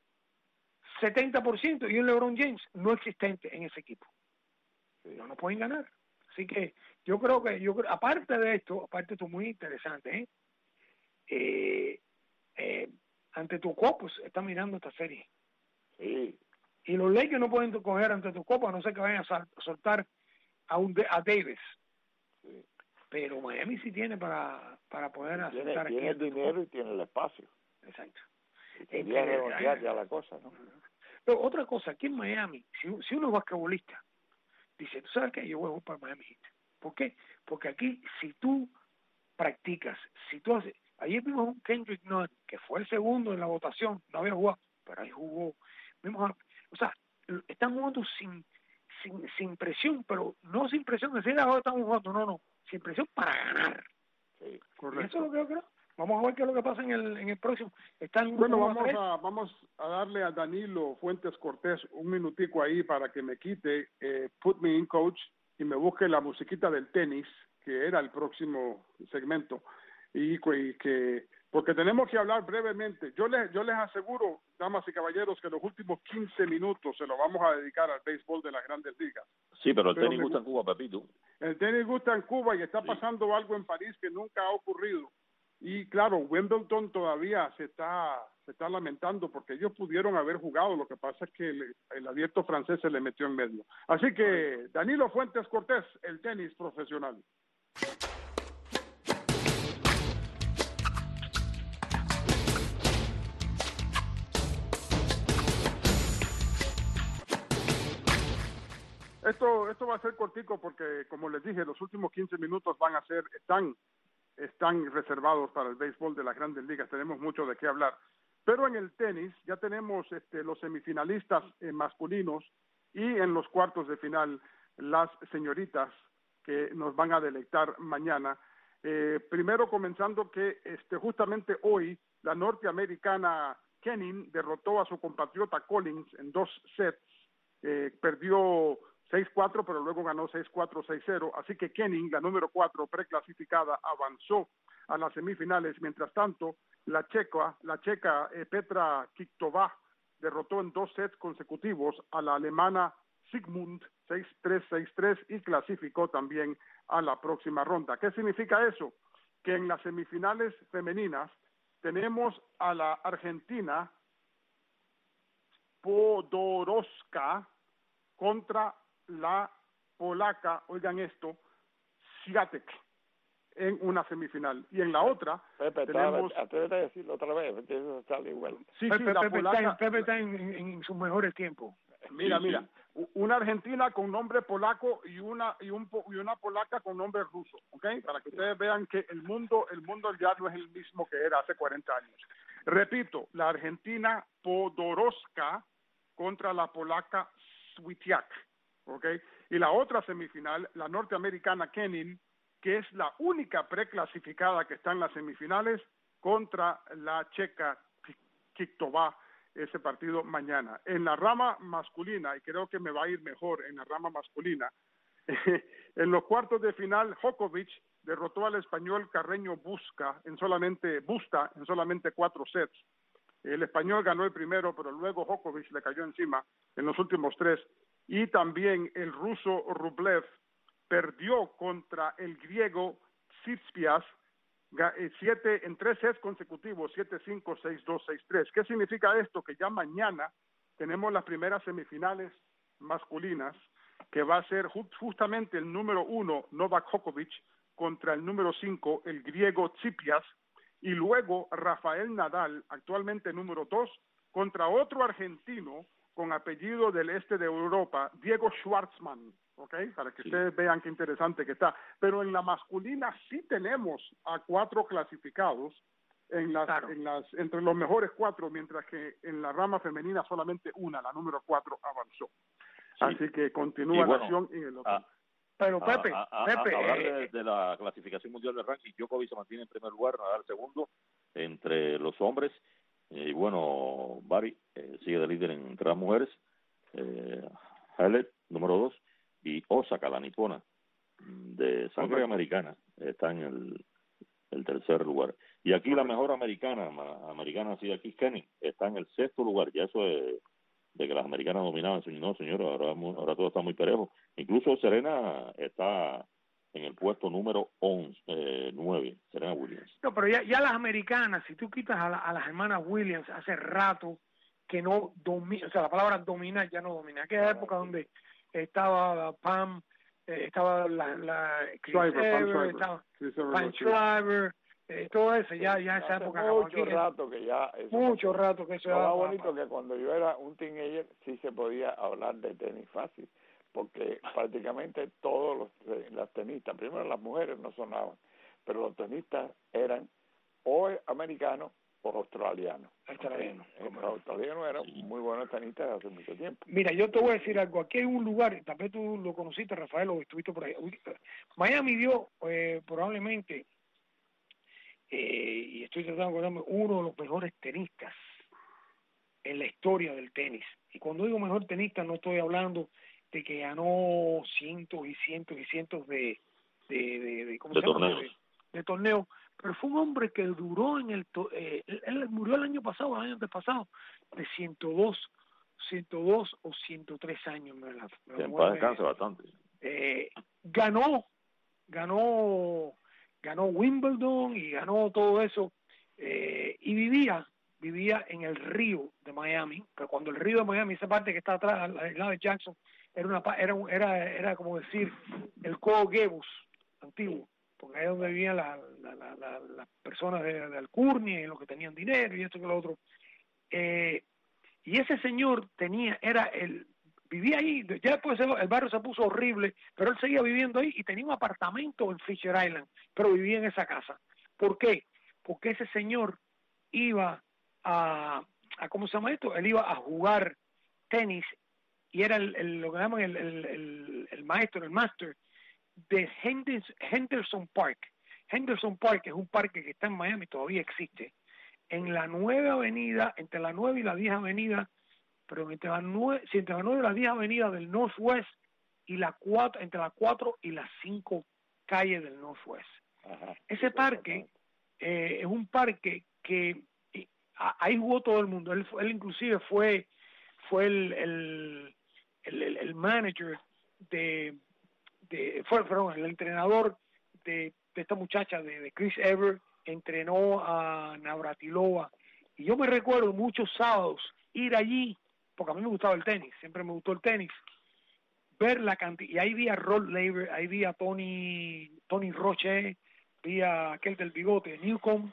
70% y un LeBron James no existente en ese equipo. No pueden ganar. Así que yo creo aparte de esto muy interesante, Antetokounmpo está mirando esta serie. Sí. Y los Lakers no pueden coger Antetokounmpo a no ser que vayan a soltar a Davis. Sí. Pero Miami sí tiene para poder aceptar. Tiene el dinero y tiene el espacio. Exacto. Y quería redondear ya la cosa, ¿no? Pero otra cosa, aquí en Miami, si uno es basquetbolista, dice, ¿tú sabes qué? Yo voy a jugar para Miami Heat. ¿Por qué? Porque aquí, si tú practicas, si tú haces... Ayer vimos un Kendrick Nunn, que fue el segundo en la votación, no había jugado, pero ahí jugó. O sea, están jugando sin presión, pero no sin presión, decir ahora estamos jugando, no, sin presión para ganar. Sí, correcto. Y eso es lo que yo creo. Vamos a ver qué es lo que pasa en el próximo. Vamos a darle a Danilo Fuentes Cortés un minutico ahí para que me quite Put Me In Coach y me busque la musiquita del tenis, que era el próximo segmento, y que porque tenemos que hablar brevemente. Yo les aseguro, damas y caballeros, que los últimos 15 minutos se los vamos a dedicar al béisbol de las Grandes Ligas. Sí, pero el tenis gusta en Cuba, Pepito. El tenis gusta en Cuba y está pasando algo en París que nunca ha ocurrido. Y claro, Wimbledon todavía se está lamentando porque ellos pudieron haber jugado, lo que pasa es que el abierto francés se le metió en medio. Así que Danilo Fuentes Cortés, el tenis profesional. Esto va a ser cortico porque, como les dije, los últimos 15 minutos están reservados para el béisbol de las Grandes Ligas. Tenemos mucho de qué hablar. Pero en el tenis ya tenemos los semifinalistas masculinos y en los cuartos de final las señoritas que nos van a deleitar mañana. Primero comenzando que justamente hoy la norteamericana Kenin derrotó a su compatriota Collins en 2 sets. Perdió 6-4, pero luego ganó 6-4, 6-0. Así que Kenin, la número 4 preclasificada, avanzó a las semifinales. Mientras tanto, la checa Petra Kvitova derrotó en 2 sets consecutivos a la alemana Sigmund 6-3, 6-3 y clasificó también a la próxima ronda. ¿Qué significa eso? Que en las semifinales femeninas tenemos a la argentina Podoroska contra la polaca, oigan esto, Swiatek, en una semifinal. Y en la otra tenemos... Atrévete a decirlo otra vez, eso sale igual. Sí, la polaca... Pepe está en sus mejores tiempos. Mira, una argentina con nombre polaco y una polaca con nombre ruso, ¿ok? Para que ustedes vean que el mundo ya no es el mismo que era hace 40 años. Repito, la argentina Podoroska contra la polaca Swiatek, ¿ok? Y la otra semifinal, la norteamericana Kenin, que es la única preclasificada que está en las semifinales, contra la checa Kvitova ese partido mañana. En la rama masculina, y creo que me va a ir mejor en la rama masculina, en los cuartos de final, Djokovic derrotó al español Carreño Busta en solamente 4 sets. El español ganó el primero, pero luego Djokovic le cayó encima en los últimos 3. Y también el ruso Rublev perdió contra el griego Tsitsipas en 3 sets consecutivos, 7-5, 6-2, 6-3. ¿Qué significa esto? Que ya mañana tenemos las primeras semifinales masculinas, que va a ser justamente el número 1, Novak Djokovic, contra el número 5, el griego Tsitsipas, y luego Rafael Nadal, actualmente número 2, contra otro argentino con apellido del este de Europa, Diego Schwartzman, ¿ok? Para que ustedes vean qué interesante que está. Pero en la masculina sí tenemos a 4 clasificados entre los mejores 4, mientras que en la rama femenina solamente una, la número 4, avanzó. Sí. Así que continúa la acción en el otro. Pero Pepe, hablar de la clasificación mundial de ranking, Djokovic se mantiene en primer lugar, Nadal segundo entre los hombres, y bueno, Barry sigue de líder entre las mujeres, Halep número 2, y Osaka, la nipona, de sangre americana, está en el tercer lugar. Y aquí la mejor americana sí, aquí Kenny, está en el 6º lugar, ya eso es de que las americanas dominaban. No, señora, ahora todo está muy parejo. Incluso Serena está en el puesto número 9, Serena Williams. No, pero ya las americanas, si tú quitas a las hermanas Williams, hace rato que no domina, o sea, la palabra dominar ya no domina. Aquella época donde estaba Pam, estaba la Chris Evert, estaba Pam Shriver, todo eso, ya esa época mucho rato que eso era bonito. Que cuando yo era un teenager sí se podía hablar de tenis fácil, porque prácticamente todos las tenistas, primero las mujeres no sonaban, pero los tenistas eran o americanos o australianos. Los australianos eran muy buenos tenistas hace mucho tiempo. Mira, yo te voy a decir algo. Aquí hay un lugar, tal vez tú lo conociste, Rafael, o estuviste por ahí. Miami dio probablemente, y estoy tratando de acordarme, uno de los mejores tenistas en la historia del tenis. Y cuando digo mejor tenista no estoy hablando de que ganó cientos y cientos y cientos de torneos, pero fue un hombre que duró en él murió el año antepasado, de 102 o 103 años. En paz descanse bastante. Ganó Wimbledon y ganó todo eso, y vivía en el río de Miami, que cuando el río de Miami, esa parte que está atrás al lado de Jackson, era como decir el Coral Gables antiguo, porque ahí es donde vivían las personas de Alcurnia y los que tenían dinero y esto que lo otro. Y ese señor vivía ahí. Ya después el barrio se puso horrible, pero él seguía viviendo ahí y tenía un apartamento en Fisher Island, pero vivía en esa casa. ¿Por qué? Porque ese señor iba a ¿cómo se llama esto? Él iba a jugar tenis y era lo que llaman el maestro, el master de Henderson Park. Henderson Park es un parque que está en Miami, todavía existe, en la 9 avenida, entre la 9 y la 10 avenida, pero entre la 9 y la 10 avenida del Northwest y entre la 4 y las 5 calles del Northwest. Ajá, ese parque es un parque que ahí jugó todo el mundo. Él inclusive fue el manager el entrenador de esta muchacha, de Chris Evert, entrenó a Navratilova. Y yo me recuerdo muchos sábados ir allí, porque a mí me gustaba el tenis, siempre me gustó el tenis, ver la cantidad, y ahí vi a Rod Laver, ahí vi a Tony Roche, vi a aquel del bigote, Newcomb,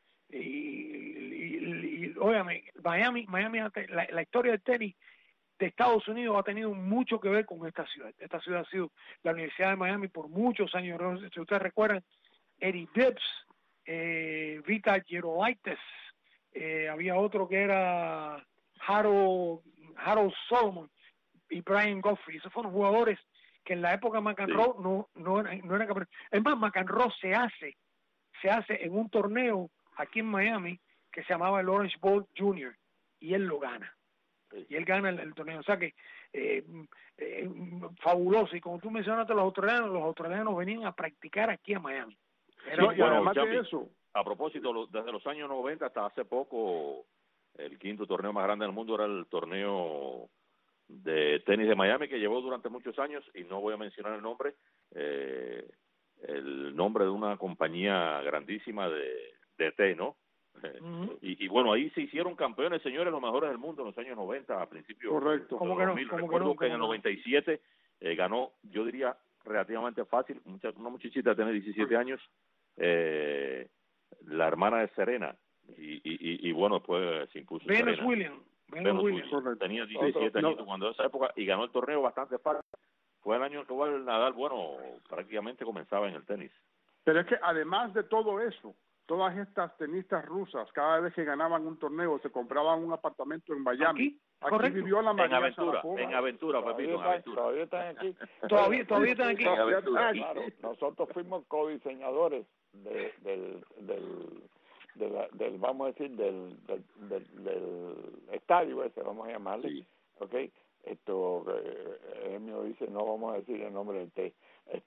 y óigame, Miami, la historia del tenis de Estados Unidos ha tenido mucho que ver con esta ciudad. Esta ciudad ha sido la Universidad de Miami por muchos años. Si ustedes recuerdan, Eddie Dibbs, Vita Gerolaitis, había otro que era Harold Solomon y Brian Godfrey. Esos fueron jugadores que en la época de McEnroe no eran campeones. Es más, McEnroe se hace en un torneo aquí en Miami que se llamaba el Orange Bowl Junior. y él lo gana. Y él gana el torneo. O sea que fabuloso. Y como tú mencionaste, los australianos venían a practicar aquí a Miami. Y además de eso, a propósito, desde los años 90 hasta hace poco, el quinto torneo más grande del mundo era el torneo de tenis de Miami, que llevó durante muchos años, y no voy a mencionar el nombre de una compañía grandísima de té, ¿no? Y bueno, ahí se hicieron campeones, señores, los mejores del mundo en los años 90, a principios de los 2000. Recuerdo que en el 97 ganó, yo diría, relativamente fácil, una muchachita tiene 17 años, la hermana de Serena, y bueno, después se impuso Venus Serena. Williams. Tenía 17 años cuando en esa época, y ganó el torneo bastante fácil. Fue el año en que el Nadal, prácticamente comenzaba en el tenis. Pero es que además de todo eso, todas estas tenistas rusas, cada vez que ganaban un torneo, se compraban un apartamento en Miami. Aquí vivió la María Sharapova. En Aventura, Pepito, en Aventura. Todavía están aquí. Todavía están aquí. Claro, nosotros fuimos codiseñadores del vamos a decir, del estadio ese, vamos a llamarle. Sí. Okay. Esto, Emio dice, no vamos a decir el nombre del té.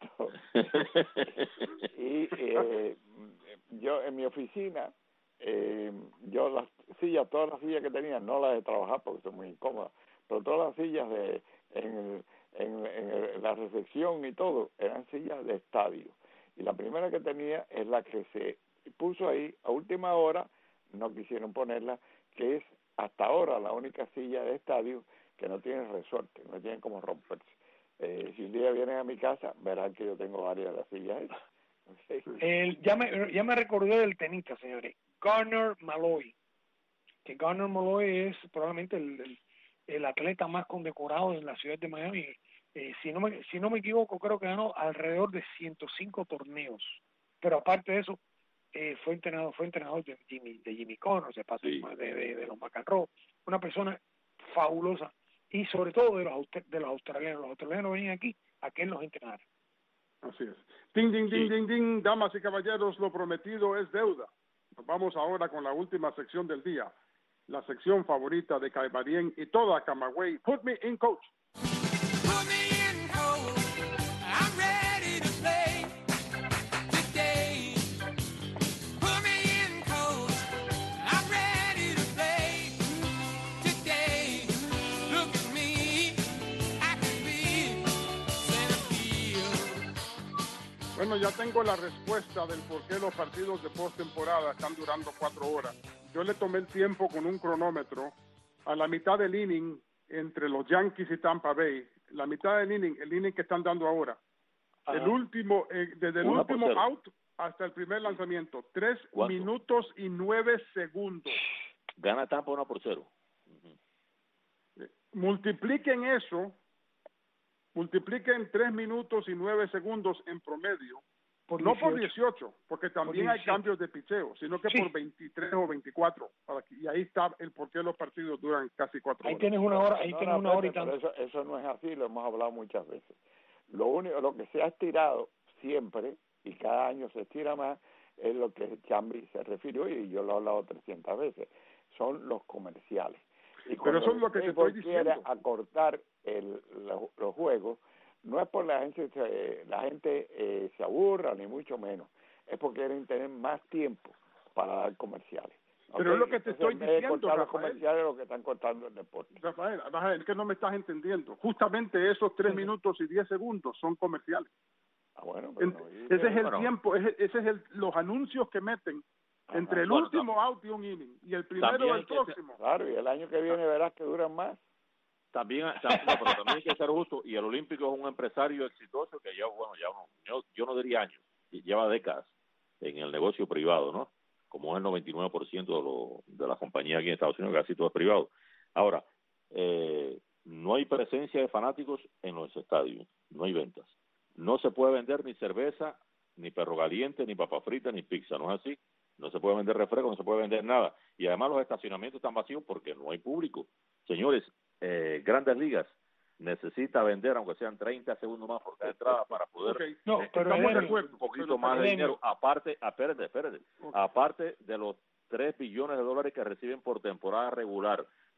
Y yo en mi oficina, yo todas las sillas que tenía, no las de trabajar porque son muy incómodas, pero todas las sillas en la recepción y todo, eran sillas de estadio. Y la primera que tenía es la que se puso ahí a última hora, no quisieron ponerla, que es hasta ahora la única silla de estadio que no tiene resorte, no tienen como romperse. Si un día vienen a mi casa, verán que yo tengo varias de las sillas esas. Ya me recordé del tenista, señores, Garner Malloy, que Garner Malloy es probablemente el atleta más condecorado en la ciudad de Miami. Si no me equivoco, creo que ganó alrededor de 105 torneos, pero aparte de eso, fue entrenador de Jimmy Connors, de los McEnroe, una persona fabulosa, y sobre todo de los australianos. Los australianos venían aquí a que él los entrenara. Así es. Ding, ding, ding, ding, ding. Damas y caballeros, lo prometido es deuda. Nos vamos ahora con la última sección del día, la sección favorita de Caibarien y toda Camagüey. Put me in, coach. Put me in, coach. I'm ready to play today. Put me in, coach. I'm ready to play today. Look at me, I can be center field. Bueno, ya tengo la respuesta del por qué los partidos de postemporada están durando 4 horas. Yo le tomé el tiempo con un cronómetro a la mitad del inning entre los Yankees y Tampa Bay. La mitad del inning, el inning que están dando ahora. El último, desde el último out hasta el primer lanzamiento, 3 minutos y 9 segundos. Gana Tampa 1-0. Multipliquen eso, multipliquen 3 minutos y 9 segundos en promedio, no por 18, porque también hay cambios de picheo, sino que por 23 o 24. Y ahí está el por qué los partidos duran casi 4 horas. Ahí tienes una hora, una hora y tanto. Eso no es así, lo hemos hablado muchas veces. Lo que se ha estirado siempre, y cada año se estira más, es lo que Chambi se refirió, y yo lo he hablado 300 veces, son los comerciales. Y pero eso es lo que te estoy diciendo. Quiere acortar los juegos, no es por la gente se aburra, ni mucho menos, es porque quieren tener más tiempo para dar comerciales. Pero es lo que te estoy diciendo, Rafael. Los comerciales es lo que están cortando el deporte. Rafael, es que no me estás entendiendo. Justamente esos 3 minutos y 10 segundos son comerciales. Bueno, ese es el tiempo, ese es los anuncios que meten entre el último out y un inning y el primero del próximo. Claro, y el año que viene verás que duran más. También hay que ser justo, y el Olímpico es un empresario exitoso que yo no diría años, lleva décadas en el negocio privado, ¿no? Como es el 99% de las compañías aquí en Estados Unidos, casi todo es privado. Ahora, no hay presencia de fanáticos en los estadios, no hay ventas. No se puede vender ni cerveza, ni perro caliente, ni papa frita, ni pizza, ¿no es así? No se puede vender refresco, no se puede vender nada. Y además los estacionamientos están vacíos porque no hay público. Señores, Grandes Ligas necesita vender, aunque sean 30 segundos más por cada entrada, para poder un poquito más de dinero. Aparte, espérate, aparte de los $3 billones que reciben por temporada regular,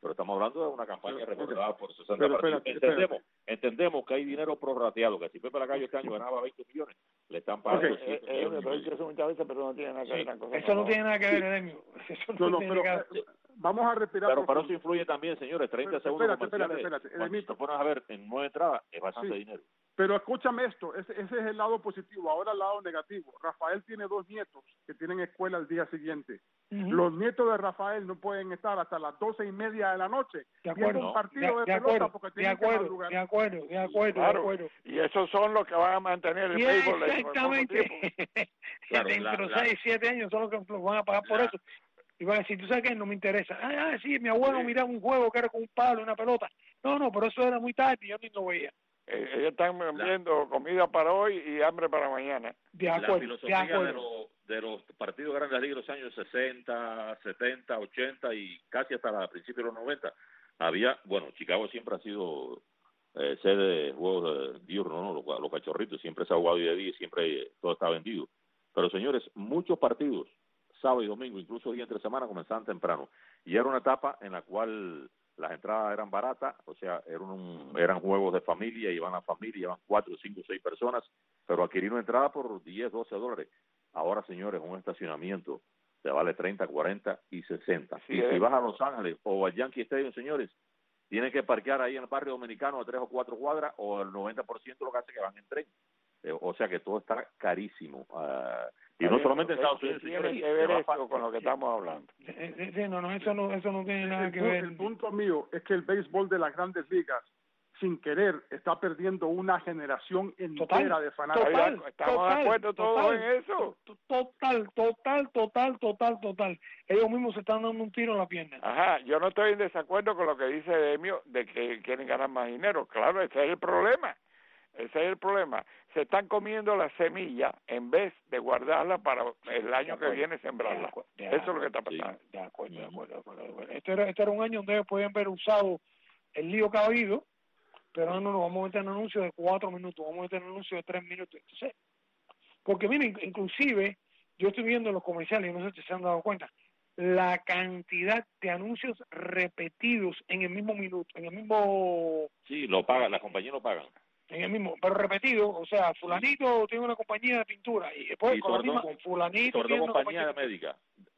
pero estamos hablando de una campaña recordada por 60 pero, partidos. espérate. Entendemos que hay dinero prorrateado, que si Pepe Lacayo este año ganaba 20 millones, le están pagando 7 millones. Eso muchas veces, pero no tiene nada que ver con cosas. Eso no tiene nada que ver, Edemio. Eso no tiene nada que ver. Vamos a respirar. Pero eso influye también, señores, 30 segundos Espérate. Cuando te pones a ver en 9 entradas, es bastante dinero. Pero escúchame esto, ese es el lado positivo. Ahora el lado negativo. Rafael tiene 2 nietos que tienen escuela el día siguiente. Los nietos de Rafael no pueden estar hasta las 12:30 de la noche viendo un partido de pelota porque tienen que madrugar. De acuerdo. Y esos son los que van a mantener el béisbol. Exactamente. Claro, dentro de 6, 7 años son los que van a pagar por eso. Y van a decir, ¿tú sabes qué? No me interesa. Sí, mi abuelo miraba un juego que era con un palo y una pelota. No, pero eso era muy tarde y yo ni lo veía. Ellos están viendo comida para hoy y hambre para mañana. La filosofía de los partidos grandes de los años 60, 70, 80 y casi hasta principios de los 90, Chicago siempre ha sido sede de juegos diurnos, ¿no? Los cachorritos, siempre se ha jugado de día y siempre todo está vendido. Pero señores, muchos partidos, sábado y domingo, incluso día entre semana, comenzaban temprano. Y era una etapa en la cual las entradas eran baratas, o sea, eran juegos de familia, iban la familia, iban 4, 5, 6 personas, pero adquirir una entrada por 10, 12 dólares. Ahora, señores, un estacionamiento te vale 30, 40 y 60. Y si vas a Los Ángeles o al Yankee Stadium, señores, tienes que parquear ahí en el barrio dominicano a 3 o 4 cuadras, o el 90% lo que hace que van en tren. O sea que todo está carísimo. Y no solamente en Estados Unidos, tiene que ver esto con lo que estamos hablando. Eso no tiene nada que ver. El punto mío es que el béisbol de las grandes ligas, sin querer, está perdiendo una generación entera de fanáticos. ¿Estamos de acuerdo todos en eso? Total. Ellos mismos se están dando un tiro en la pierna. Ajá, yo no estoy en desacuerdo con lo que dice Demio de que quieren ganar más dinero. Claro, ese es el problema. Se están comiendo la semilla en vez de guardarla para el año que viene sembrarla. Eso es lo que está pasando. De acuerdo. Este era un año donde ellos podían haber usado el lío que ha habido, pero no, vamos a meter un anuncio de 4 minutos, vamos a meter un anuncio de 3 minutos. Entonces, porque miren, inclusive, yo estoy viendo los comerciales, no sé si se han dado cuenta, la cantidad de anuncios repetidos en el mismo minuto, en el mismo... Sí, lo pagan, las compañías lo pagan. En el mismo, pero repetido, o sea, fulanito tiene una compañía de pintura y después con la misma, fulanito tiene una compañía médica,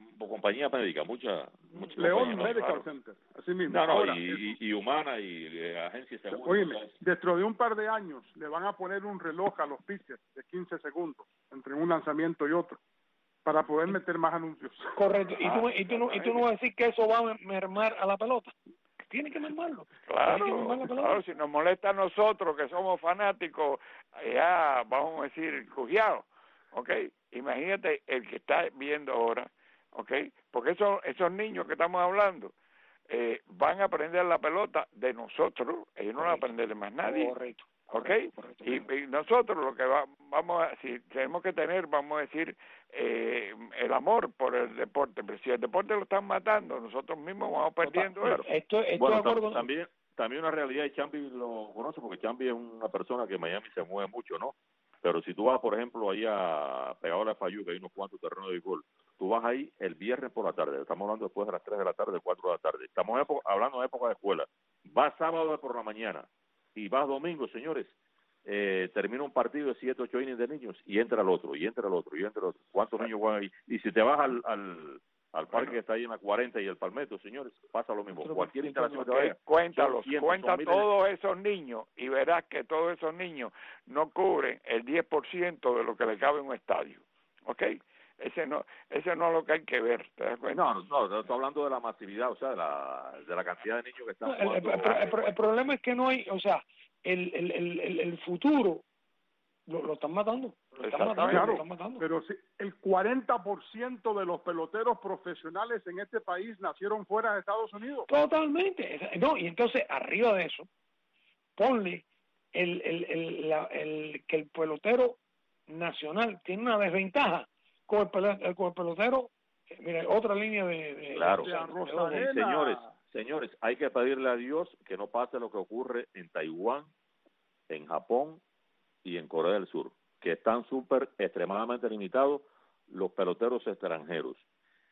mucha León Medical Center, así mismo. Ahora, y Humana y agencias de seguros. Oíme, dentro de un par de años le van a poner un reloj a los pitchers de 15 segundos entre un lanzamiento y otro para poder meter más anuncios. Correcto. Y tú no vas a decir que eso va a mermar a la pelota. Tiene que mermarlo. Claro, si nos molesta a nosotros que somos fanáticos, ya vamos a decir cujiados, ¿ok? Imagínate el que está viendo ahora, ¿ok? Porque esos niños que estamos hablando van a aprender la pelota de nosotros, ellos no van a aprender de más nadie. Correcto. ¿Ok? Y nosotros lo que si tenemos que tener, vamos a decir, el amor por el deporte, pero si el deporte lo están matando, nosotros mismos vamos perdiendo eso. También una realidad, y Chambi lo conoce porque Chambi es una persona que en Miami se mueve mucho, ¿no? Pero si tú vas, por ejemplo, ahí pegado a la Fayú, que hay unos cuantos terrenos de béisbol, tú vas ahí el viernes por la tarde, estamos hablando después de las 3 de la tarde, 4 de la tarde, estamos hablando de época de escuela, vas sábado por la mañana, y vas domingo, señores, termina un partido de 7, 8 innings de niños y entra el otro. ¿Cuántos niños van ahí? Y si te vas al parque que está ahí en la 40 y el Palmetto, señores, pasa lo mismo. Cualquier instalación que vaya, cuenta todos esos niños y verás que todos esos niños no cubren el 10% de lo que le cabe en un estadio. ¿Ok? Ese no es lo que hay que ver, ¿te das cuenta? No, estoy hablando de la masividad, o sea, de la cantidad de niños que están jugando. El problema es que no hay, o sea, el futuro lo están matando. Lo están matando. Pero sí, el 40% de los peloteros profesionales en este país nacieron fuera de Estados Unidos. Totalmente. No, y entonces, arriba de eso, ponle que el pelotero nacional tiene una desventaja con el pelotero, mira, otra línea de claro. Señores, hay que pedirle a Dios que no pase lo que ocurre en Taiwán, en Japón y en Corea del Sur, que están extremadamente limitados los peloteros extranjeros.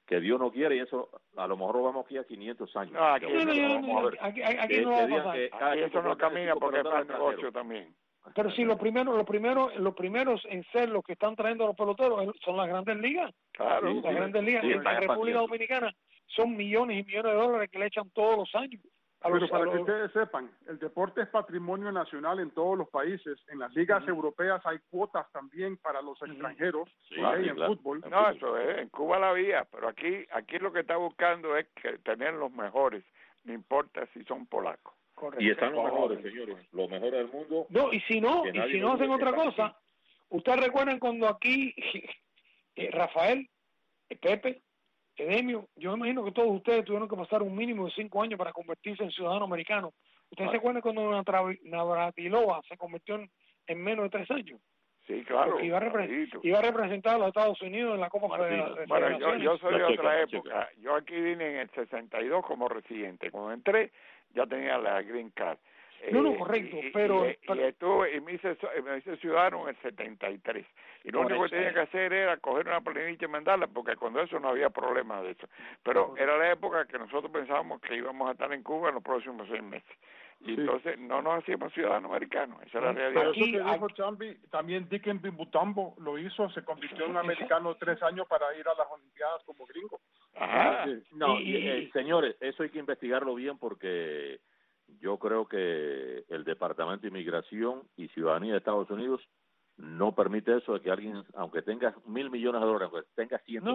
que Dios no quiere, y eso a lo mejor lo vamos aquí a 500 años. No, aquí no va a pasar. Aquí eso no camina porque es para negocio también. Pero sí, los primeros en ser los que están trayendo a los peloteros son las grandes ligas. Claro. Las grandes ligas. Sí, en la República Dominicana son millones y millones de dólares que le echan todos los años. Pero para que ustedes sepan, el deporte es patrimonio nacional en todos los países. En las ligas europeas hay cuotas también para los extranjeros en fútbol. No, eso es, en Cuba la había, pero aquí lo que está buscando es que tener los mejores, no importa si son polacos. Correcto. Y están los mejores, señores, los mejores del mundo. No, y si no hacen otra cosa, ustedes recuerdan cuando aquí Rafael, Pepe, Edemio, yo me imagino que todos ustedes tuvieron que pasar un mínimo de 5 años para convertirse en ciudadano americano. ¿Ustedes se acuerdan cuando Navratilova se convirtió en menos de 3 años? Sí, claro. Porque iba a representar a los Estados Unidos en la Copa Federal. Bueno, yo soy de otra época. Yo aquí vine en el 62 como residente. Cuando entré ya tenía la green card. No, correcto, pero y me hice ciudadano en el 73. Y lo único que tenía que hacer era coger una planilla y mandarla, porque cuando eso no había problema de eso. Pero era la época que nosotros pensábamos que íbamos a estar en Cuba en los próximos 6 meses. Y entonces no nos hacíamos ciudadanos americanos. Esa es la realidad. Pero eso que dijo Chambi, también Dickenby Mutombo lo hizo, se convirtió en un americano 3 años para ir a las Olimpiadas como gringo. Ajá. No, señores, eso hay que investigarlo bien porque yo creo que el Departamento de Inmigración y Ciudadanía de Estados Unidos no permite eso de que alguien, aunque tenga $1,000 millones, aunque tenga 100.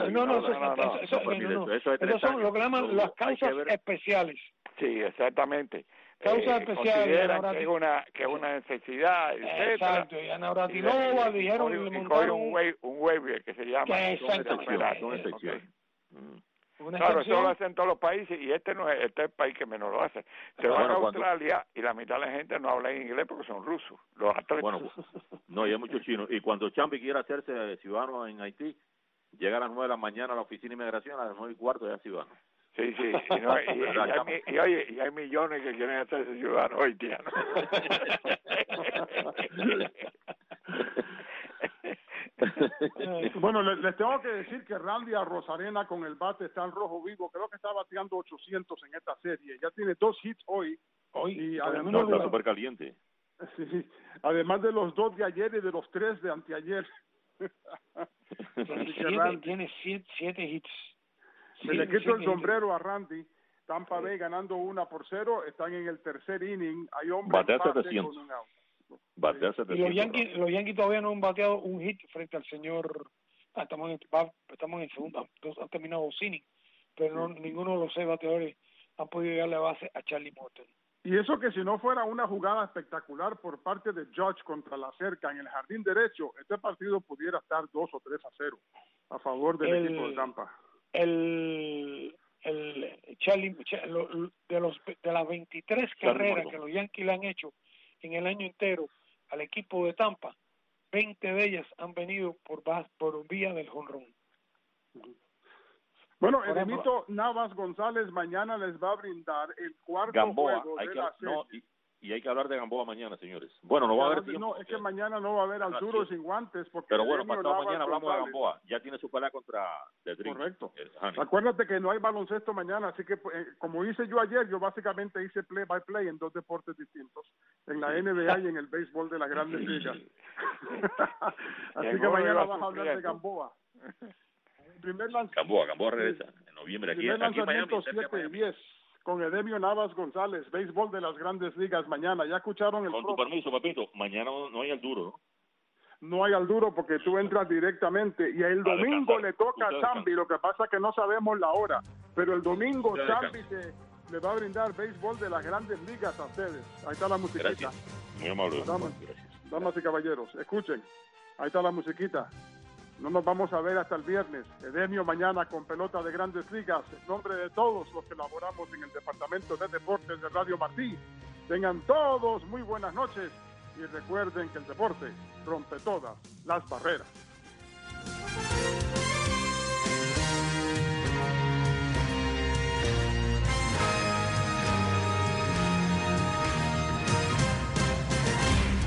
Eso son lo que llaman las causas especiales. Sí, exactamente. Causas especiales. Consideran que es una necesidad, etcétera. Exacto, y a Navratilova dijeron que le montaron un waiver que se llama. Exactamente. Claro, eso lo hacen todos los países y este es el país que menos lo hace. Se van a Australia y la mitad de la gente no habla inglés porque son rusos, los atletas. Bueno, no, y hay muchos chinos. Y cuando Chambi quiera hacerse ciudadano en Haití, llega a las 9 de la mañana a la oficina de inmigración, a las 9:15 ya es ciudadano. Sí, y hay millones que quieren hacerse ciudadanos haitianos. Bueno, les tengo que decir que Randy Arozarena con el bate está en rojo vivo. Creo que está bateando 800 en esta serie. Ya tiene 2 hits hoy y además está súper caliente. Sí, además de los 2 de ayer y de los 3 de anteayer. Tiene 7 hits. Se le quito el sombrero a Randy. Tampa Bay ganando 1-0. Están en el tercer inning. Hay hombres batea 700. con un out. Y los Yankees todavía no han bateado un hit frente al señor. Estamos en el segundo. Han terminado 2 innings, pero ninguno de los 6 bateadores han podido darle base a Charlie Morton. Y eso que si no fuera una jugada espectacular por parte de Judge contra la cerca en el jardín derecho, este partido pudiera estar 2 o 3-0 a favor del equipo de Tampa. Charlie, de las 23 carreras que los Yankees le han hecho en el año entero al equipo de Tampa, 20 de ellas han venido por vía del jonrón. Bueno, Edemito Navas González mañana les va a brindar el cuarto Gamboa, juego de la serie. Y hay que hablar de Gamboa mañana, señores. Bueno, no va a haber tiempo. No, es que mañana no va a haber Arturo sin guantes. Porque pero bueno, pasado mañana hablamos de Gamboa. Ya tiene su pelea contra Dedrick. Correcto. Acuérdate que no hay baloncesto mañana, así que como hice yo ayer, yo básicamente hice play by play en 2 deportes distintos, en la NBA y en el béisbol de las Grandes Ligas. Así que mañana vas a hablar de Gamboa. Gamboa regresa en noviembre. Aquí en Miami, 7-10. Con Edemio Navas González, béisbol de las Grandes Ligas mañana. ¿Ya escucharon el Con tu permiso, papito, mañana no hay al duro, ¿no? No hay al duro porque tú entras directamente. Y el domingo le toca a Chambi, lo que pasa es que no sabemos la hora. Pero el domingo Chambi le va a brindar béisbol de las Grandes Ligas a ustedes. Ahí está la musiquita. Gracias. Muy amable. Damas y caballeros, escuchen. Ahí está la musiquita. No nos vamos a ver hasta el viernes. Edemio mañana con pelota de Grandes Ligas. En nombre de todos los que laboramos en el Departamento de Deportes de Radio Martí, tengan todos muy buenas noches y recuerden que el deporte rompe todas las barreras.